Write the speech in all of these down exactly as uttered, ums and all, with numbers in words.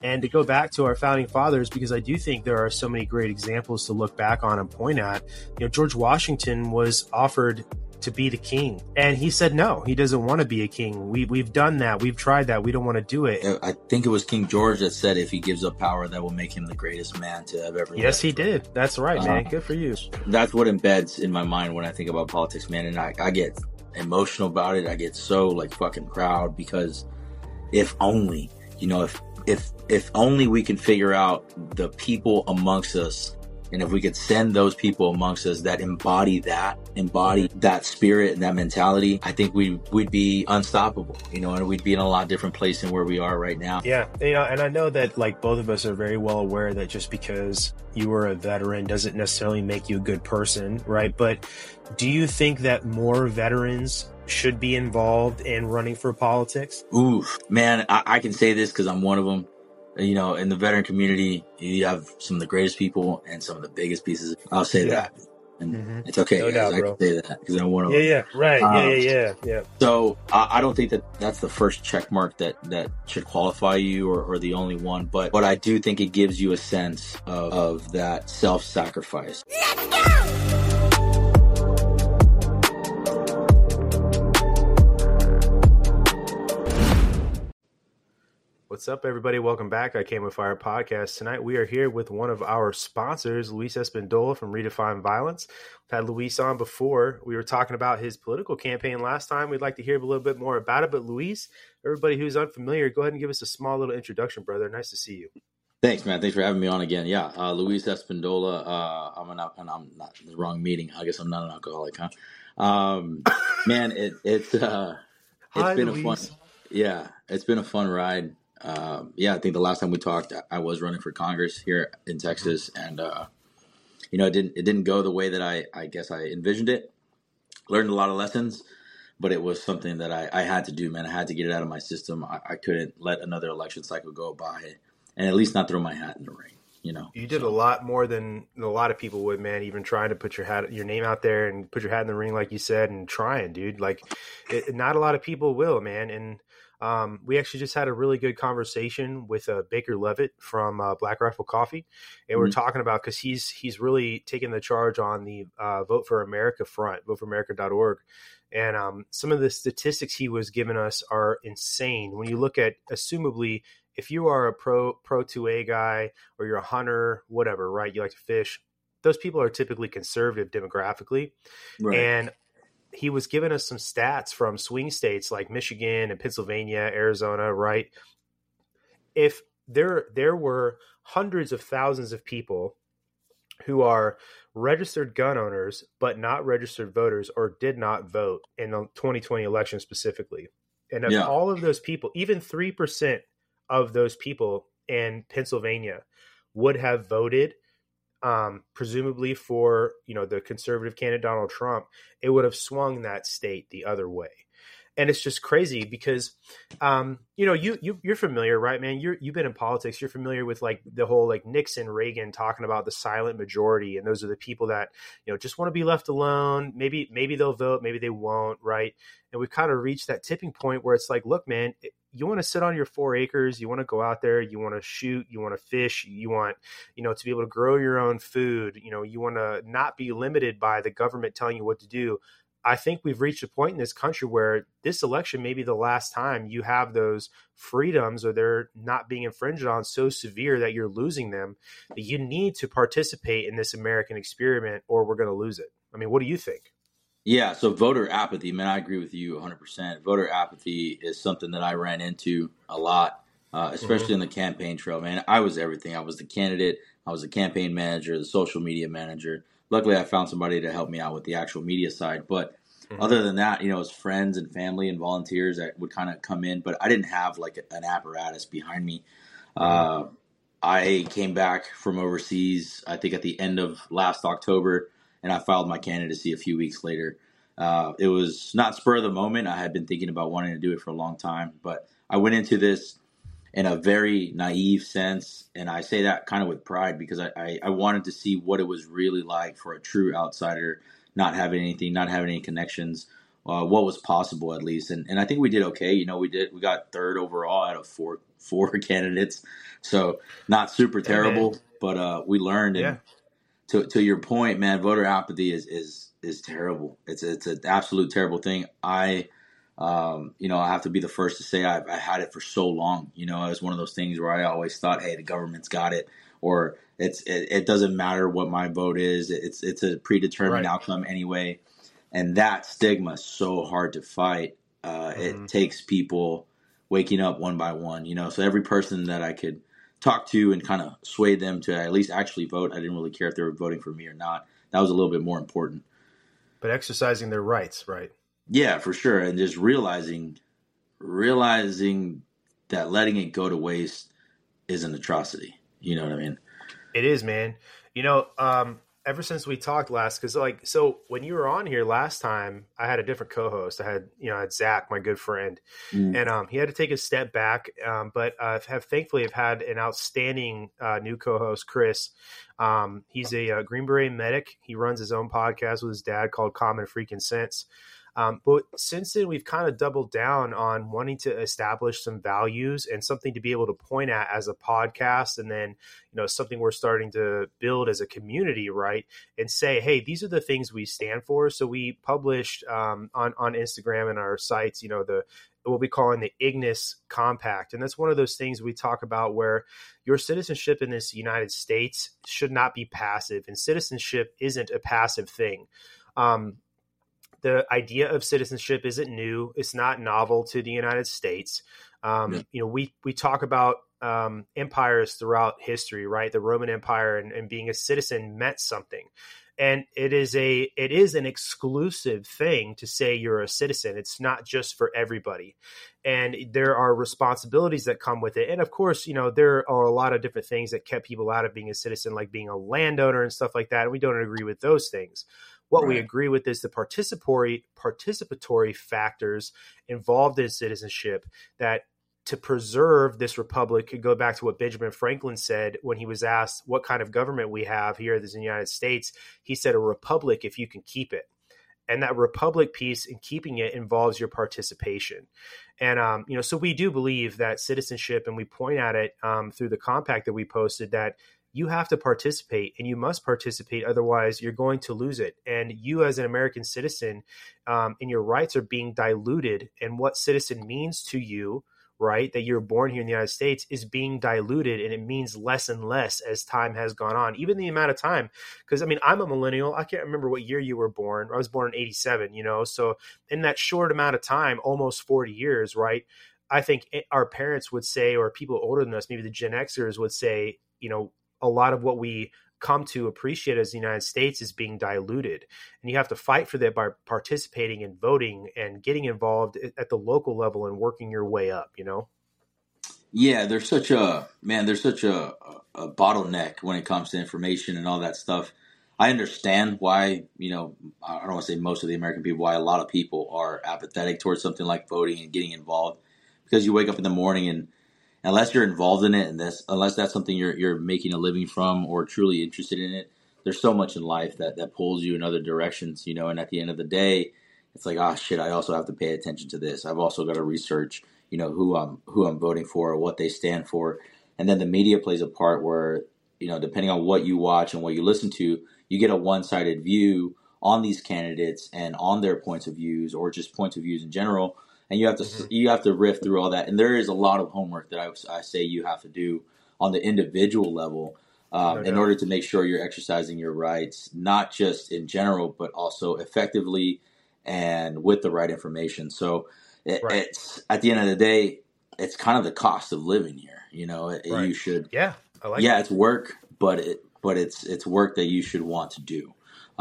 And to go back to our founding fathers, because I do think there are so many great examples to look back on and point at. You know, George Washington was offered to be the king, and he said no, he doesn't want to be a king. We, we've done that. We've tried that. We don't want to do it. I think it was King George that said if he gives up power, that will make him the greatest man to have ever lived. Yes, he did. That's right, uh, man. Good for you. That's what embeds in my mind when I think about politics, man. And I, I get emotional about it. I get so like fucking proud because if only, you know, if If if only we can figure out the people amongst us, and if we could send those people amongst us that embody that, embody that spirit and that mentality, I think we would be unstoppable, you know, and we'd be in a lot different place than where we are right now. Yeah, you know, and I know that like both of us are very well aware that just because you were a veteran doesn't necessarily make you a good person, right? But do you think that more veterans should be involved in running for politics? Ooh, man, I, I can say this because I'm one of them. You know, in the veteran community, you have some of the greatest people and some of the biggest pieces. I'll say yeah. that. And mm-hmm. It's okay, no guys. doubt, I bro. can say that because I'm one of yeah, them. Yeah, right. Um, yeah, yeah, yeah, yeah. So I, I don't think that that's the first check mark that, that should qualify you or, or the only one. But, but I do think it gives you a sense of, of that self-sacrifice. Let's go! What's up, everybody? Welcome back. I Came with Fire podcast. Tonight, we are here with one of our sponsors, Luis Espandola from Redefine Violence. We've had Luis on before. We were talking about his political campaign last time. We'd like to hear a little bit more about it. But Luis, everybody who's unfamiliar, go ahead and give us a small little introduction, brother. Nice to see you. Thanks, man. Thanks for having me on again. Yeah, uh, Luis Espandola. Uh, I'm an, and I'm not the wrong meeting. I guess I'm not an alcoholic, huh? Um, man, it it uh, it's Hi, been Luis. a fun. Yeah, it's been a fun ride. Uh, yeah, I think the last time we talked, I was running for Congress here in Texas, and uh, you know, it didn't it didn't go the way that I, I guess I envisioned it. Learned a lot of lessons, but it was something that I, I had to do, man. I had to get it out of my system. I, I couldn't let another election cycle go by, and at least not throw my hat in the ring. You know, you did so. a lot more than a lot of people would, man. Even trying to put your hat, your name out there, and put your hat in the ring, like you said, and trying, dude. Like, it, not a lot of people will, man, and. Um, we actually just had a really good conversation with uh, Baker Levitt from uh, Black Rifle Coffee, and mm-hmm. we're talking about because he's he's really taking the charge on the uh, Vote for America front, vote for america dot org, and um, some of the statistics he was giving us are insane. When you look at, assumably, if you are a pro pro two A guy or you're a hunter, whatever, right? You like to fish. Those people are typically conservative demographically, right. and he was giving us some stats from swing states like Michigan and Pennsylvania, Arizona, right? If there there were hundreds of thousands of people who are registered gun owners but not registered voters or did not vote in the twenty twenty election specifically, and of yeah. all of those people, even three percent of those people in Pennsylvania would have voted Um, presumably for, you know, the conservative candidate Donald Trump, it would have swung that state the other way. And it's just crazy because, um, you know, you, you, you're familiar, right, man? You're, you've been in politics. You're familiar with like the whole like Nixon, Reagan talking about the silent majority. And those are the people that, you know, just want to be left alone. Maybe, maybe they'll vote, maybe they won't. Right. And we've kind of reached that tipping point where it's like, look, man, you want to sit on your four acres, you want to go out there, you want to shoot, you want to fish, you want, you know, to be able to grow your own food. You know, you want to not be limited by the government telling you what to do. I think we've reached a point in this country where this election may be the last time you have those freedoms or they're not being infringed on so severe that you're losing them, that you need to participate in this American experiment or we're going to lose it. I mean, what do you think? Yeah, so voter apathy, man, I agree with you one hundred percent. Voter apathy is something that I ran into a lot, uh, especially mm-hmm. in the campaign trail, man. I was everything. I was the candidate. I was the campaign manager, the social media manager. Luckily, I found somebody to help me out with the actual media side. But mm-hmm. other than that, you know, it was friends and family and volunteers that would kind of come in. But I didn't have like an apparatus behind me. Mm-hmm. Uh, I came back from overseas, I think at the end of last October, and I filed my candidacy a few weeks later. Uh, it was not spur of the moment. I had been thinking about wanting to do it for a long time, but I went into this in a very naive sense, and I say that kind of with pride because I, I, I wanted to see what it was really like for a true outsider, not having anything, not having any connections, uh, what was possible at least. And and I think we did okay. You know, we did we got third overall out of four four candidates, so not super Yeah, man. terrible, but uh, we learned. And Yeah. to to your point, man, voter apathy is is is terrible. It's it's an absolute terrible thing. I. Um, you know, I have to be the first to say I've I had it for so long. You know, it was one of those things where I always thought, hey, the government's got it, or it's it, it doesn't matter what my vote is. It's it's a predetermined Right. outcome anyway, and that stigma is so hard to fight. Uh, Mhm. It takes people waking up one by one. You know, so every person that I could talk to and kind of sway them to at least actually vote. I didn't really care if they were voting for me or not. That was a little bit more important. But exercising their rights, right? Yeah, for sure. And just realizing, realizing that letting it go to waste is an atrocity. You know what I mean? It is, man. You know, um, ever since we talked last, because like, so when you were on here last time, I had a different co-host. I had, you know, I had Zach, my good friend, Mm. and um, he had to take a step back. Um, but uh, have thankfully have had an outstanding uh, new co-host, Chris. Um, he's a uh, Green Beret medic. He runs his own podcast with his dad called Common Freaking Sense. Um, but since then, we've kind of doubled down on wanting to establish some values and something to be able to point at as a podcast. And then, you know, something we're starting to build as a community, right? And say, hey, these are the things we stand for. So we published um, on, on Instagram and our sites, you know, the what we call in the Ignis Compact. And that's one of those things we talk about where your citizenship in this United States should not be passive. And citizenship isn't a passive thing. Um, The idea of citizenship isn't new. It's not novel to the United States. Um, Yeah. You know, we we talk about um, empires throughout history, right? The Roman Empire and, and being a citizen meant something, and it is a it is an exclusive thing to say you're a citizen. It's not just for everybody, and there are responsibilities that come with it. And of course, you know, there are a lot of different things that kept people out of being a citizen, like being a landowner and stuff like that. And we don't agree with those things. What we Right. agree with is the participatory participatory factors involved in citizenship that to preserve this republic could go back to what Benjamin Franklin said when he was asked what kind of government we have here in the United States. He said a republic if you can keep it. And that republic piece in keeping it involves your participation. And, um, you know, so we do believe that citizenship, and we point at it um, through the compact that we posted, that you have to participate and you must participate. Otherwise, you're going to lose it. And you as an American citizen um, and your rights are being diluted. And what citizen means to you, right, that you're born here in the United States is being diluted, and it means less and less as time has gone on, even the amount of time. Because, I mean, I'm a millennial. I can't remember what year you were born. I was born in eighty-seven, you know, so in that short amount of time, almost forty years, right, I think it, our parents would say, or people older than us, maybe the Gen Xers would say, you know, a lot of what we come to appreciate as the United States is being diluted. And you have to fight for that by participating and voting and getting involved at the local level and working your way up, you know? Yeah, there's such a man. There's such a, a bottleneck when it comes to information and all that stuff. I understand why, you know, I don't want to say most of the American people, why a lot of people are apathetic towards something like voting and getting involved, because you wake up in the morning and unless you're involved in it, and this, unless that's something you're you're making a living from or truly interested in it, there's so much in life that that pulls you in other directions, you know. And at the end of the day, it's like, ah, shit, I also have to pay attention to this. I've also got to research, you know, who I'm who I'm voting for or what they stand for, and then the media plays a part where, you know, depending on what you watch and what you listen to, you get a one-sided view on these candidates and on their points of views or just points of views in general. And you have to Mm-hmm. you have to riff through all that, and there is a lot of homework that I, I say you have to do on the individual level um, No in doubt. order to make sure you're exercising your rights, not just in general, but also effectively and with the right information. So it, Right. it's at the end of the day, it's kind of the cost of living here. You know, it, Right. you should, Yeah, I like yeah, it. it's work, but it but it's it's work that you should want to do.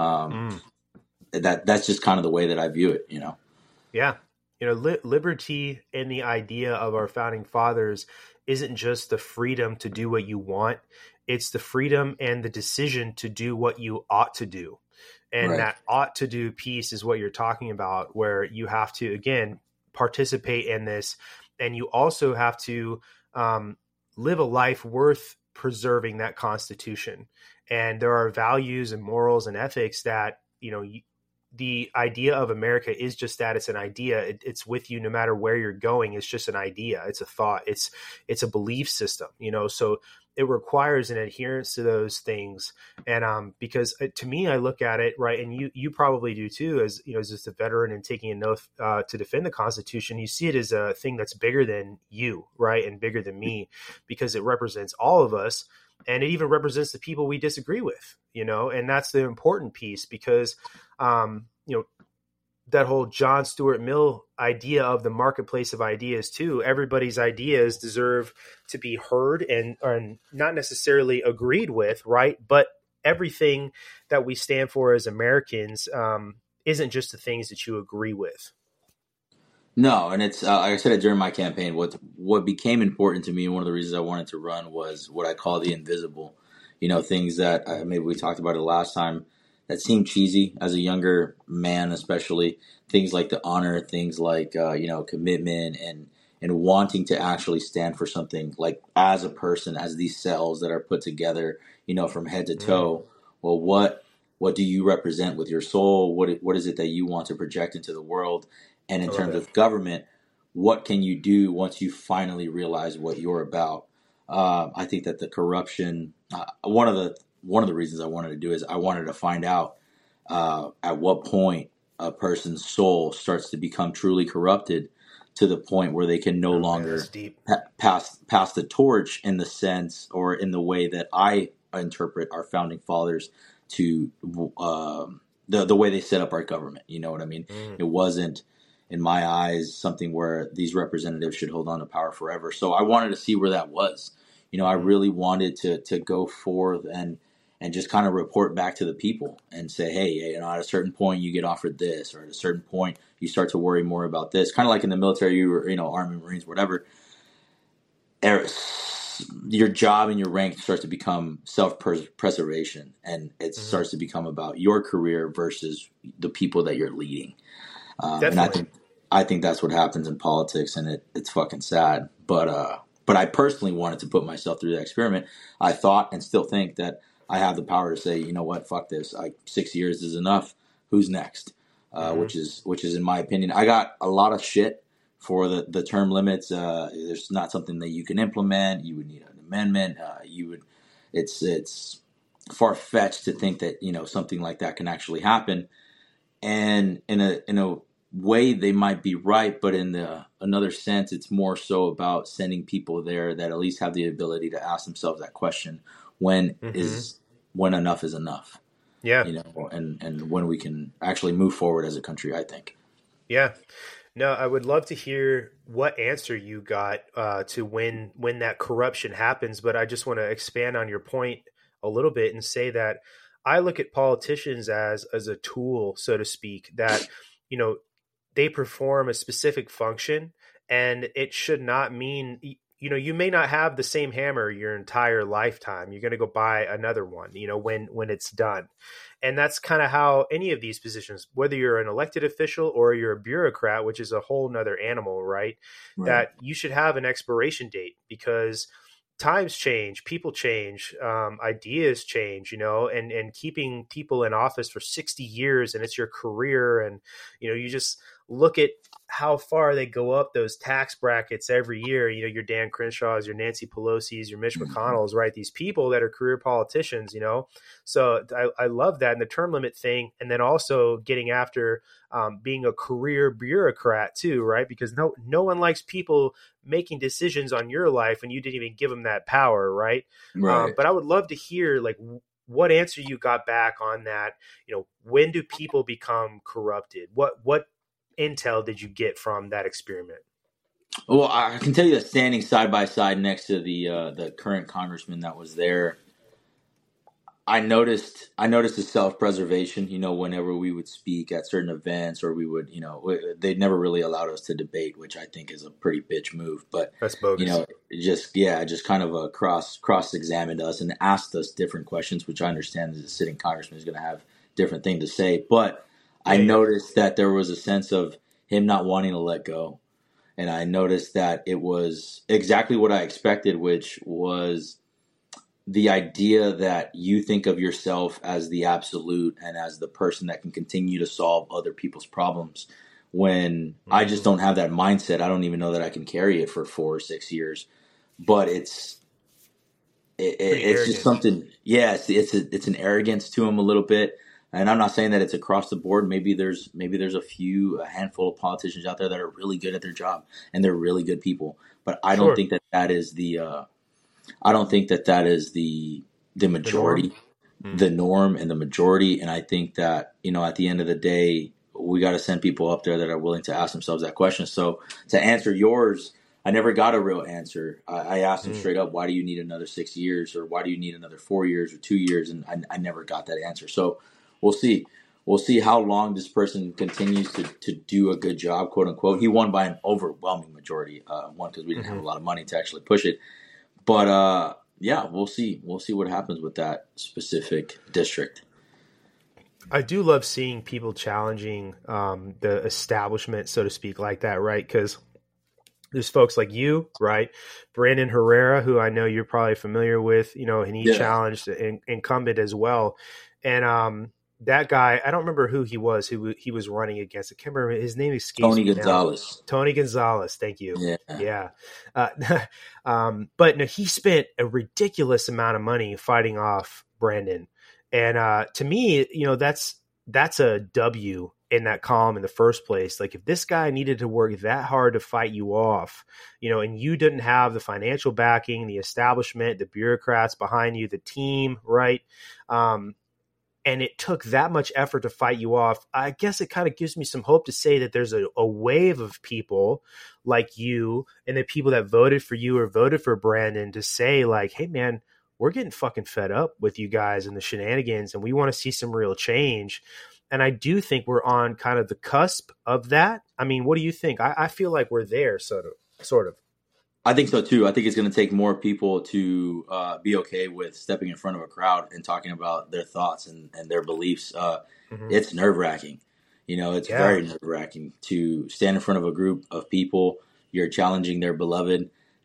Um, Mm. that that's just kind of the way that I view it. You know. Yeah. You know, li- liberty and the idea of our founding fathers isn't just the freedom to do what you want. It's the freedom and the decision to do what you ought to do. And Right. that ought to do piece is what you're talking about, where you have to, again, participate in this. And you also have to um, live a life worth preserving that Constitution. And there are values and morals and ethics that, you know, you, the idea of America is just that. It's an idea. It, it's with you no matter where you're going. It's just an idea. It's a thought. It's it's a belief system, you know. So it requires an adherence to those things. And um, because uh, to me, I look at it, right, and you you probably do too, as you know, as just a veteran and taking an oath uh, to defend the Constitution. You see it as a thing that's bigger than you, right, and bigger than me, because it represents all of us. And it even represents the people we disagree with, you know, and that's the important piece, because, um, you know, that whole John Stuart Mill idea of the marketplace of ideas too. Everybody's ideas deserve to be heard and, and not necessarily agreed with, right? But everything that we stand for as Americans um, isn't just the things that you agree with. No, and it's uh, like I said it during my campaign. What what became important to me, and one of the reasons I wanted to run, was what I call the invisible. You know, things that uh, maybe we talked about it last time that seemed cheesy as a younger man, especially things like the honor, things like uh, you know, commitment, and and wanting to actually stand for something, like as a person, as these cells that are put together, you know, from head to toe. Mm. Well, what what do you represent with your soul? What what is it that you want to project into the world? And in terms of government, what can you do once you finally realize what you're about? Uh, I think that the corruption, uh, one of the one of the reasons I wanted to do is I wanted to find out uh, at what point a person's soul starts to become truly corrupted to the point where they can no oh, longer man, pa- pass pass the torch in the sense or in the way that I interpret our founding fathers to uh, the the way they set up our government. You know what I mean? Mm. It wasn't, in my eyes, something where these representatives should hold on to power forever. So I wanted to see where that was. You know, I really wanted to to go forth and and just kind of report back to the people and say, hey, you know, at a certain point you get offered this, or at a certain point you start to worry more about this. Kind of like in the military, you were, you know, Army, Marines, whatever. Your job and your rank starts to become self-preservation, and it mm-hmm. starts to become about your career versus the people that you're leading. Um, and I think I think that's what happens in politics, and it, it's fucking sad. But uh, but I personally wanted to put myself through that experiment. I thought and still think that I have the power to say, you know what, fuck this. I, six years is enough. Who's next? Uh, mm-hmm. Which is which is in my opinion. I got a lot of shit for the, the term limits. Uh, there's not something that you can implement. You would need an amendment. Uh, you would. It's it's far fetched to think that, you know, something like that can actually happen. And in a in a way they might be right, but in the another sense, it's more so about sending people there that at least have the ability to ask themselves that question: when mm-hmm. is when enough is enough? Yeah, you know, and and when we can actually move forward as a country. I think. Yeah, no, I would love to hear what answer you got uh, to when when that corruption happens, but I just want to expand on your point a little bit and say that I look at politicians as as a tool, so to speak, that, you know, they perform a specific function, and it should not mean, you know, you may not have the same hammer your entire lifetime. You're going to go buy another one, you know, when, when it's done. And that's kind of how any of these positions, whether you're an elected official or you're a bureaucrat, which is a whole nother animal, right? Right. That you should have an expiration date, because times change, people change, um, ideas change, you know, and, and keeping people in office for sixty years and it's your career. And, you know, you just look at how far they go up those tax brackets every year. You know, your Dan Crenshaw's, your Nancy Pelosi's, your Mitch McConnell's, right? These people that are career politicians, you know? So I, I love that. And the term limit thing. And then also getting after um, being a career bureaucrat too, right? Because no, no one likes people making decisions on your life when you didn't even give them that power, right? Right. Um, but I would love to hear, like, what answer you got back on that. You know, when do people become corrupted? What, what, intel did you get from that experiment? Well, I can tell you that standing side by side next to the uh, the current congressman that was there, I noticed I noticed the self-preservation. You know, whenever we would speak at certain events, or we would, you know, they'd never really allowed us to debate, which I think is a pretty bitch move. But that's bogus. You know, just yeah, just kind of a cross cross examined us and asked us different questions, which I understand as a sitting congressman is going to have different thing to say, but I noticed that there was a sense of him not wanting to let go. And I noticed that it was exactly what I expected, which was the idea that you think of yourself as the absolute and as the person that can continue to solve other people's problems, when mm-hmm. I just don't have that mindset. I don't even know that I can carry it for four or six years, but it's, it, it, it's arrogant. Just something. Yeah. It's, it's, a, it's an arrogance to them a little bit. And I'm not saying that it's across the board. Maybe there's, maybe there's a few, a handful of politicians out there that are really good at their job and they're really good people, but I don't sure. think that that is the, uh, I don't think that that is the the majority, the norm. the norm and the majority. And I think that, you know, at the end of the day, we got to send people up there that are willing to ask themselves that question. So to answer yours, I never got a real answer. I, I asked them mm. straight up, why do you need another six years or why do you need another four years or two years? And I, I never got that answer. So we'll see. We'll see how long this person continues to, to do a good job, quote unquote. He won by an overwhelming majority. Uh, one, because we didn't mm-hmm. have a lot of money to actually push it. But, uh, yeah, we'll see. We'll see what happens with that specific district. I do love seeing people challenging um, the establishment, so to speak, like that, right? Because there's folks like you, right? Brandon Herrera, who I know you're probably familiar with, you know, and he yeah. challenged an incumbent as well. And um, that guy, I don't remember who he was, who he was running against. I can't remember. His name escapes Tony me Gonzalez. Now. Tony Gonzalez. Thank you. Yeah. Yeah. Uh, um, but no, he spent a ridiculous amount of money fighting off Brandon. And uh, to me, you know, that's, that's a W in that column in the first place. Like if this guy needed to work that hard to fight you off, you know, and you didn't have the financial backing, the establishment, the bureaucrats behind you, the team, right? Um, and it took that much effort to fight you off, I guess it kind of gives me some hope to say that there's a, a wave of people like you and the people that voted for you or voted for Brandon to say like, hey, man, we're getting fucking fed up with you guys and the shenanigans, and we want to see some real change. And I do think we're on kind of the cusp of that. I mean, what do you think? I, I feel like we're there, sort of. Sort of. I think so too. I think it's going to take more people to uh, be okay with stepping in front of a crowd and talking about their thoughts and, and their beliefs. Uh, mm-hmm. It's nerve wracking. You know, it's yeah. very nerve wracking to stand in front of a group of people. You're challenging their beloved,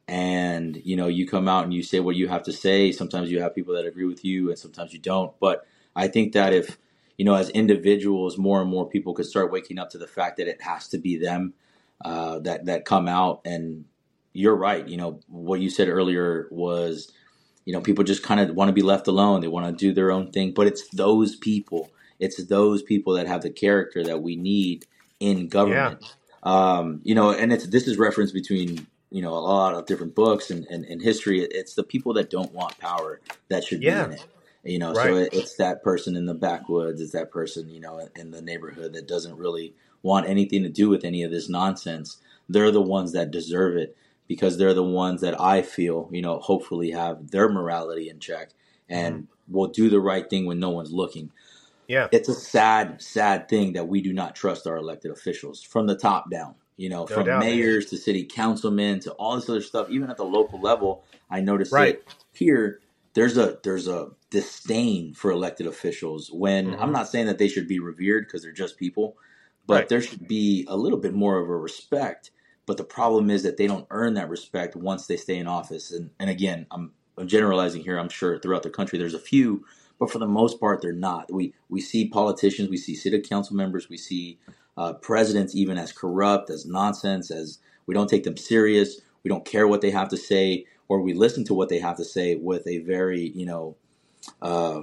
and you know, you come out and you say what you have to say. Sometimes you have people that agree with you, and sometimes you don't. But I think that if you know, as individuals, more and more people could start waking up to the fact that it has to be them uh, that that come out and. You're right. You know, what you said earlier was, you know, people just kind of want to be left alone. They want to do their own thing. But it's those people. It's those people that have the character that we need in government. Yeah. Um, you know, and it's this is reference between, you know, a lot of different books and, and, and history. It's the people that don't want power that should yeah. be in it. You know, right. so it, it's that person in the backwoods. It's that person, you know, in the neighborhood that doesn't really want anything to do with any of this nonsense. They're the ones that deserve it. Because they're the ones that I feel, you know, hopefully have their morality in check and mm-hmm. will do the right thing when no one's looking. Yeah. It's a sad, sad thing that we do not trust our elected officials from the top down, you know, no from doubt, mayors man. to city councilmen to all this other stuff. Even at the local level, I noticed right. it here. There's a there's a disdain for elected officials when mm-hmm. I'm not saying that they should be revered because they're just people, but right. there should be a little bit more of a respect. But the problem is that they don't earn that respect once they stay in office. And, and again, I'm, I'm generalizing here. I'm sure throughout the country there's a few, but for the most part, they're not. We we see politicians, we see city council members, we see uh, presidents even as corrupt, as nonsense, as we don't take them serious. We don't care what they have to say, or we listen to what they have to say with a very, you know, uh,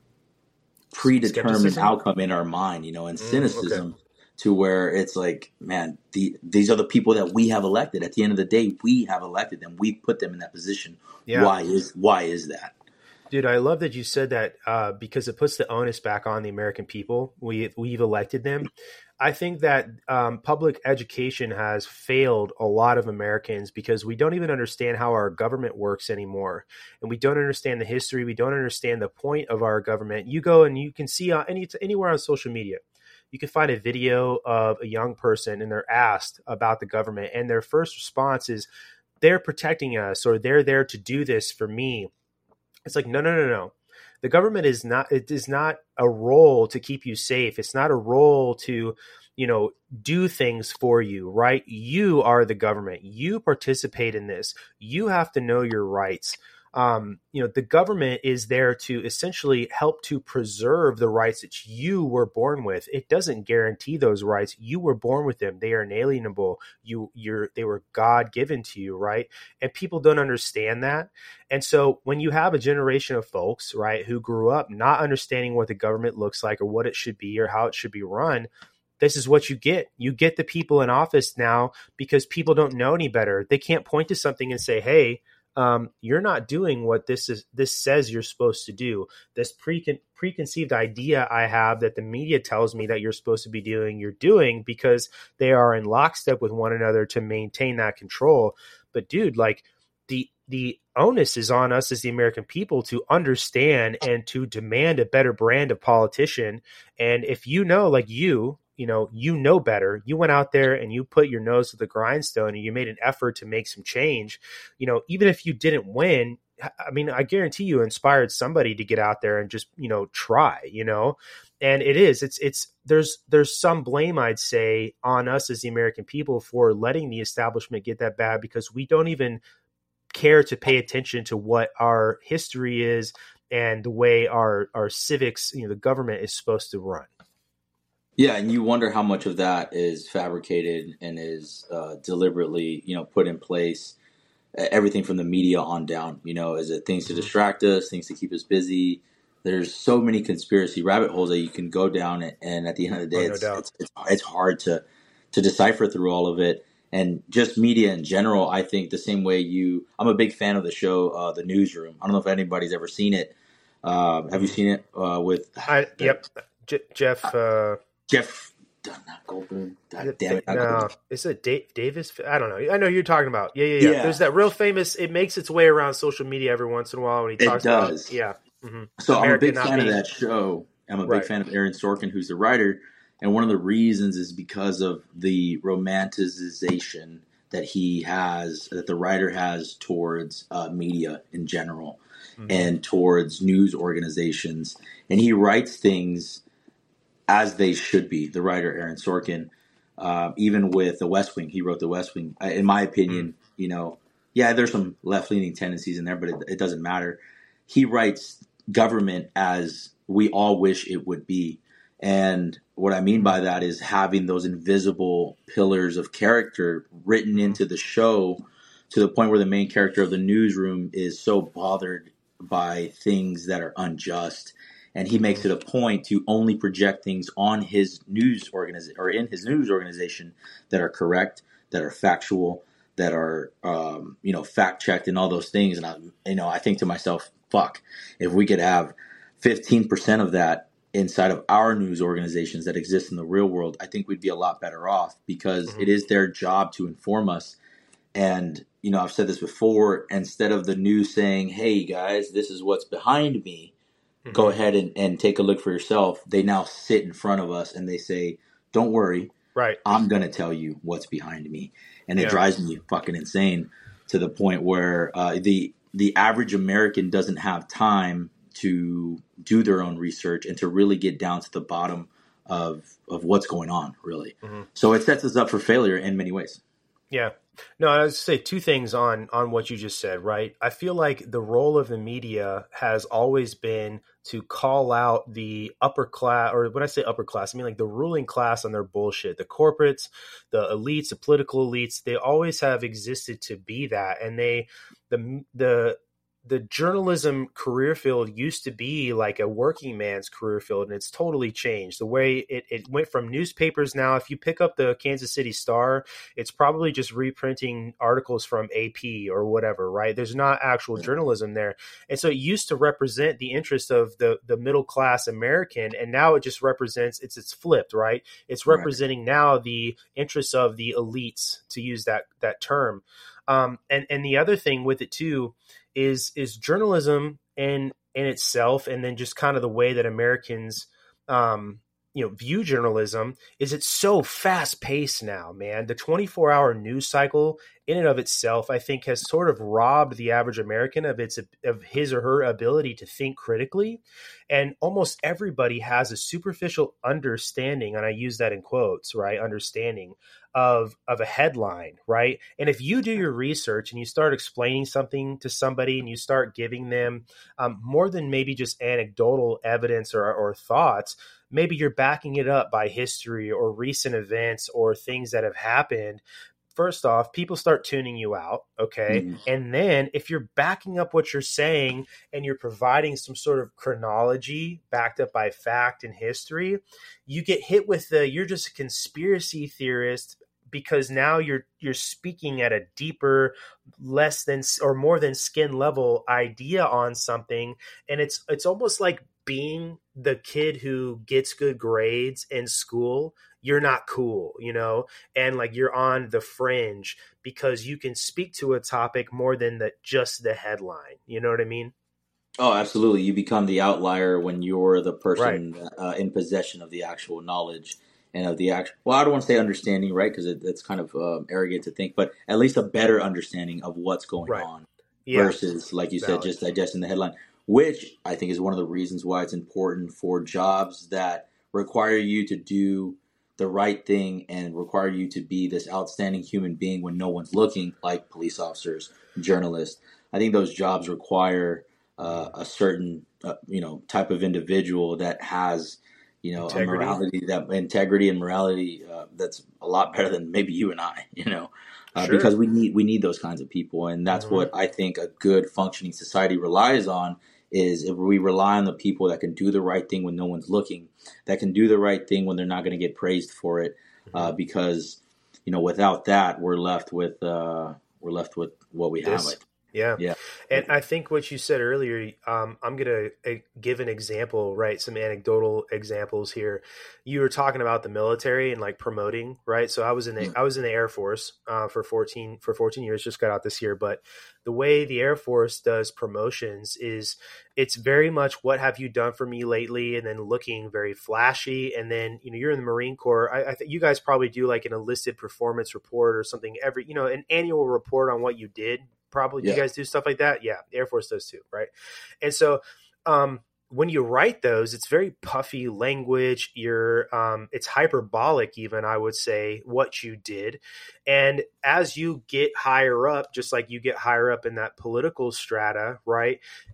predetermined outcome in our mind, you know, and mm, cynicism. Okay. To where it's like, man, the, these are the people that we have elected. At the end of the day, we have elected them. We put them in that position. Yeah. Why is why is that? Dude, I love that you said that uh, because it puts the onus back on the American people. We, we've elected them. I think that um, public education has failed a lot of Americans because we don't even understand how our government works anymore. And we don't understand the history. We don't understand the point of our government. You go and you can see uh, any anywhere on social media. You can find a video of a young person and they're asked about the government and their first response is they're protecting us or they're there to do this for me. It's like, no, no, no, no. The government is not, it is not a role to keep you safe. It's not a role to, you know, do things for you, right? You are the government. You participate in this. You have to know your rights. Um, you know, the government is there to essentially help to preserve the rights that you were born with. It doesn't guarantee those rights. You were born with them. They are inalienable. You, you're, they were God given to you, right? And people don't understand that. And so when you have a generation of folks, right, who grew up not understanding what the government looks like or what it should be or how it should be run, this is what you get. You get the people in office now because people don't know any better. They can't point to something and say, hey, um, you're not doing what this is. This says you're supposed to do. This pre- preconceived idea I have that the media tells me that you're supposed to be doing, you're doing because they are in lockstep with one another to maintain that control. But dude, like the the onus is on us as the American people to understand and to demand a better brand of politician. And if you know, like you, you know, you know better. You went out there and you put your nose to the grindstone and you made an effort to make some change. You know, even if you didn't win, I mean, I guarantee you inspired somebody to get out there and just, you know, try, you know, and it is, it's, it's, there's, there's some blame, I'd say, on us as the American people for letting the establishment get that bad because we don't even care to pay attention to what our history is and the way our, our civics, you know, the government is supposed to run. Yeah, and you wonder how much of that is fabricated and is uh, deliberately, you know, put in place. Everything from the media on down, you know, is it things to distract us, things to keep us busy? There's so many conspiracy rabbit holes that you can go down, and at the end of the day, oh, no it's, it's, it's it's hard to to decipher through all of it. And just media in general, I think the same way you, I'm a big fan of the show, uh, The Newsroom. I don't know if anybody's ever seen it. Uh, have you seen it uh, with? I, the, yep, J- Jeff. Uh, Jeff, not Goldberg. God damn it! No, Goldberg. Is it Dave, Davis? I don't know. I know who you're talking about. Yeah, yeah, yeah, yeah. There's that real famous. It makes its way around social media every once in a while when he talks it does. about. Yeah. Mm-hmm. So America I'm a big fan being, of that show. I'm a right. big fan of Aaron Sorkin, who's the writer, and one of the reasons is because of the romanticization that he has, that the writer has towards uh, media in general, mm-hmm. and towards news organizations, and he writes things as they should be. The writer Aaron Sorkin, uh, even with The West Wing, he wrote The West Wing. In my opinion, mm. you know, yeah, there's some left leaning tendencies in there, but it, it doesn't matter. He writes government as we all wish it would be, and what I mean by that is having those invisible pillars of character written into the show to the point where the main character of The Newsroom is so bothered by things that are unjust. And he makes it a point to only project things on his news organization or in his news organization that are correct, that are factual, that are um, you know fact checked, and all those things. And I, you know, I think to myself, fuck, if we could have fifteen percent of that inside of our news organizations that exist in the real world, I think we'd be a lot better off because mm-hmm. it is their job to inform us. And you know, I've said this before. Instead of the news saying, "Hey guys, this is what's behind me." Mm-hmm. Go ahead and, and take a look for yourself. They now sit in front of us and they say, don't worry. Right. I'm going to tell you what's behind me. And it yeah. drives me fucking insane to the point where uh, the the average American doesn't have time to do their own research and to really get down to the bottom of of what's going on, really. Mm-hmm. So it sets us up for failure in many ways. Yeah. No, I was say two things on on what you just said, right? I feel like the role of the media has always been to call out the upper class, or when I say upper class, I mean like the ruling class on their bullshit. The corporates, the elites, the political elites, they always have existed to be that. And they, the the the journalism career field used to be like a working man's career field, and it's totally changed. The way it, it went from newspapers now, if you pick up the Kansas City Star, it's probably just reprinting articles from A P or whatever, right? There's not actual journalism there. And so it used to represent the interest of the, the middle class American, and now it just represents, it's it's flipped, right? It's representing right. now the interests of the elites, to use that that term. Um, and, and the other thing with it too is is journalism in in itself, and then just kind of the way that Americans um, you know, view journalism is it's so fast paced now, man. The twenty-four hour news cycle in and of itself, I think, has sort of robbed the average American of its of his or her ability to think critically. And almost everybody has a superficial understanding, and I use that in quotes, right? Understanding of of a headline, right? And if you do your research and you start explaining something to somebody and you start giving them um, more than maybe just anecdotal evidence or, or thoughts, maybe you're backing it up by history or recent events or things that have happened. First off, people start tuning you out, okay? Mm-hmm. And then if you're backing up what you're saying and you're providing some sort of chronology backed up by fact and history, you get hit with the, you're just a conspiracy theorist, because now you're you're speaking at a deeper, less than or more than skin level idea on something, and it's it's almost like being the kid who gets good grades in school. You're not cool, you know, and like you're on the fringe because you can speak to a topic more than the just the headline. You know what I mean? Oh, absolutely. You become the outlier when you're the person Right. uh, in possession of the actual knowledge and of the actual, well, I don't want to say understanding, right? Because it, it's kind of um, arrogant to think, but at least a better understanding of what's going Right. on Yeah. versus, like you Valid. said, just digesting the headline, which I think is one of the reasons why it's important for jobs that require you to do the right thing and require you to be this outstanding human being when no one's looking, like police officers, journalists. I think those jobs require uh, a certain, uh, you know, type of individual that has, you know, Integrity. a morality, that integrity and morality uh, that's a lot better than maybe you and I, you know, uh, Sure. because we need we need those kinds of people, and that's Mhm. what I think a good functioning society relies on. Is if we rely on the people that can do the right thing when no one's looking, that can do the right thing when they're not going to get praised for it, uh, because you know without that we're left with uh, we're left with what we This- have. Yeah. Yeah. And I think what you said earlier, um, I'm going to uh, give an example, right? Some anecdotal examples here. You were talking about the military and like promoting, right? So I was in the, Yeah. I was in the Air Force uh, for fourteen, for fourteen years, just got out this year. But the way the Air Force does promotions is it's very much what have you done for me lately? And then looking very flashy. And then, you know, you're in the Marine Corps. I, I think you guys probably do like an enlisted performance report or something every, you know, an annual report on what you did. Probably Yeah. you guys do stuff like that. Yeah. The Air Force does too. Right. And so, um, when you write those, it's very puffy language. You're, um, it's hyperbolic even, I would say, what you did. And as you get higher up, just like you get higher up in that political strata, right,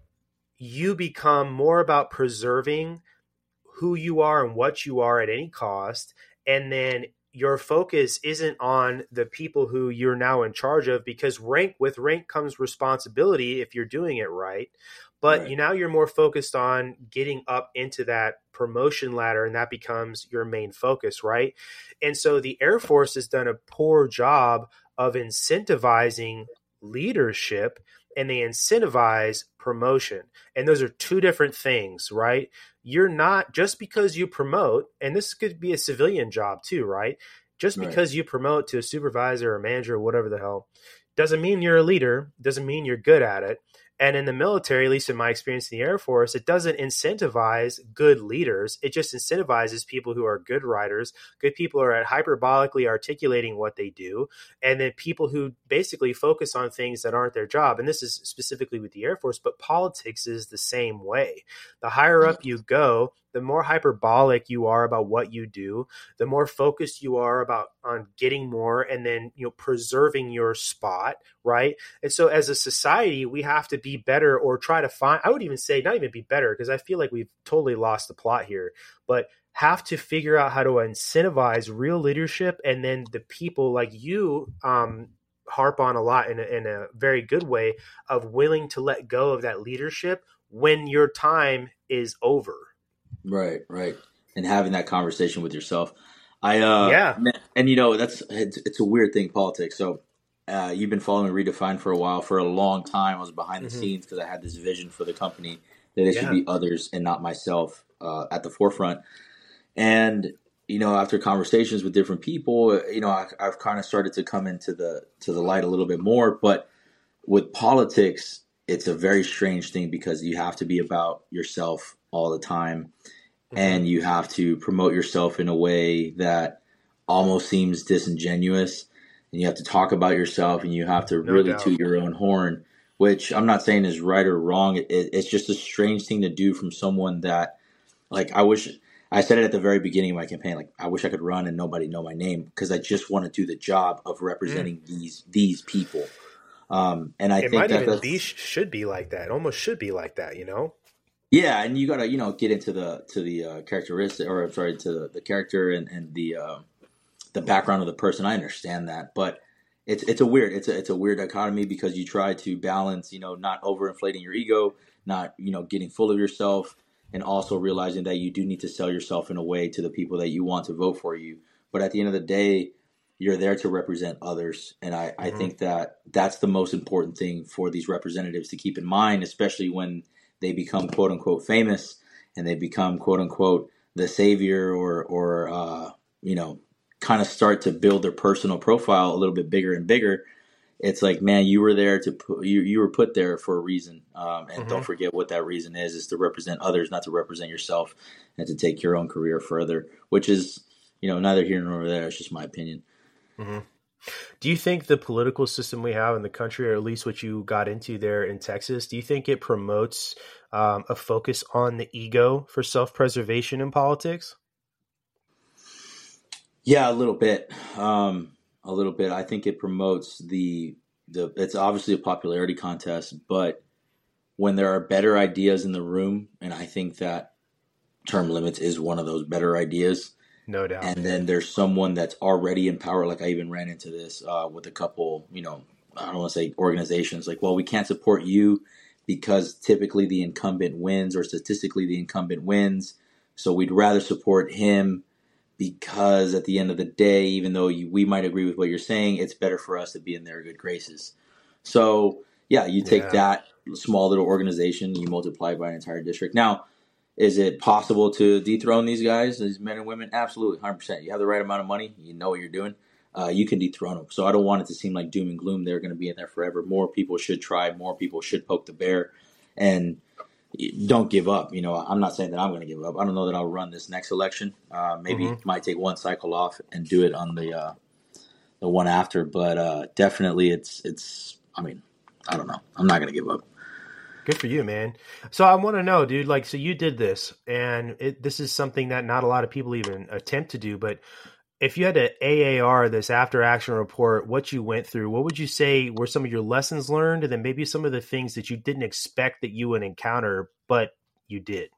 you become more about preserving who you are and what you are at any cost. And then your focus isn't on the people who you're now in charge of, because rank with rank comes responsibility if you're doing it right. But Right. you now you're more focused on getting up into that promotion ladder, and that becomes your main focus, right? And so the Air Force has done a poor job of incentivizing leadership, and they incentivize promotion. And those are two different things, right? You're not, just because you promote, and this could be a civilian job too, right? Just Right. because you promote to a supervisor or manager or whatever the hell, doesn't mean you're a leader, doesn't mean you're good at it. And in the military, at least in my experience in the Air Force, it doesn't incentivize good leaders. It just incentivizes people who are good writers, good people who are hyperbolically articulating what they do, and then people who basically focus on things that aren't their job. And this is specifically with the Air Force, but politics is the same way. The higher up you go, the more hyperbolic you are about what you do, the more focused you are about on getting more and then, you know, preserving your spot, right? And so as a society, we have to be better, or try to find, I would even say not even be better, because I feel like we've totally lost the plot here, but have to figure out how to incentivize real leadership. And then the people like you um, harp on a lot in a, in a very good way of willing to let go of that leadership when your time is over. Right, right, and having that conversation with yourself. I uh, Yeah. and you know that's it's, it's a weird thing, politics. So uh, you've been following Redefined for a while, for a long time. I was behind the Mhm. scenes because I had this vision for the company that it Yeah. should be others and not myself uh, at the forefront. And you know, after conversations with different people, you know, I, I've kind of started to come into the to the light a little bit more. But with politics, it's a very strange thing because you have to be about yourself all the time. Mm-hmm. and you have to promote yourself in a way that almost seems disingenuous, and you have to talk about yourself, and you have to No really doubt. toot your own horn, which I'm not saying is right or wrong. It, it, it's just a strange thing to do from someone that, like, I wish I said it at the very beginning of my campaign. Like, I wish I could run and nobody know my name, because I just want to do the job of Mm. representing these these people. Um, and I It think might that even be that's should be like that. It almost should be like that, you know? yeah, and you gotta you know get into the to the uh, characteristic, or I'm sorry, to the, the character and and the uh, the background of the person. I understand that, but it's it's a weird it's a it's a weird dichotomy, because you try to balance, you know, not overinflating your ego, not, you know, getting full of yourself, and also realizing that you do need to sell yourself in a way to the people that you want to vote for you. But at the end of the day, you're there to represent others, and I, I Mm-hmm. think that that's the most important thing for these representatives to keep in mind, especially when they become quote unquote famous, and they become quote unquote the savior, or or uh, you know, kind of start to build their personal profile a little bit bigger and bigger. It's like, man, you were there to put, you you were put there for a reason, um, and Mm-hmm. don't forget what that reason is: is to represent others, not to represent yourself, and to take your own career further. Which is, you know, neither here nor there. It's just my opinion. Mm-hmm. Do you think the political system we have in the country, or at least what you got into there in Texas, do you think it promotes um, a focus on the ego for self-preservation in politics? Yeah, a little bit. Um, a little bit. I think it promotes the the. It's obviously a popularity contest, but when there are better ideas in the room, and I think that term limits is one of those better ideas, No doubt, and man. then there's someone that's already in power. Like, I even ran into this uh, with a couple, you know, I don't want to say organizations. Like, well, we can't support you because typically the incumbent wins, or statistically the incumbent wins. So we'd rather support him, because at the end of the day, even though you, we might agree with what you're saying, it's better for us to be in their good graces. So yeah, you take Yeah. that small little organization, you multiply it by an entire district. Now, is it possible to dethrone these guys, these men and women? Absolutely, one hundred percent. You have the right amount of money, you know what you're doing, uh, you can dethrone them. So I don't want it to seem like doom and gloom. They're going to be in there forever. More people should try. More people should poke the bear, and don't give up. You know, I'm not saying that I'm going to give up. I don't know that I'll run this next election. Uh, maybe Mm-hmm. might take one cycle off and do it on the uh, the one after. But uh, definitely, it's it's. I mean, I don't know. I'm not going to give up. Good for you, man. So I want to know, dude, like, so you did this, and it, this is something that not a lot of people even attempt to do, but if you had to A A R this after action report, what you went through, what would you say were some of your lessons learned, and then maybe some of the things that you didn't expect that you would encounter, but you did?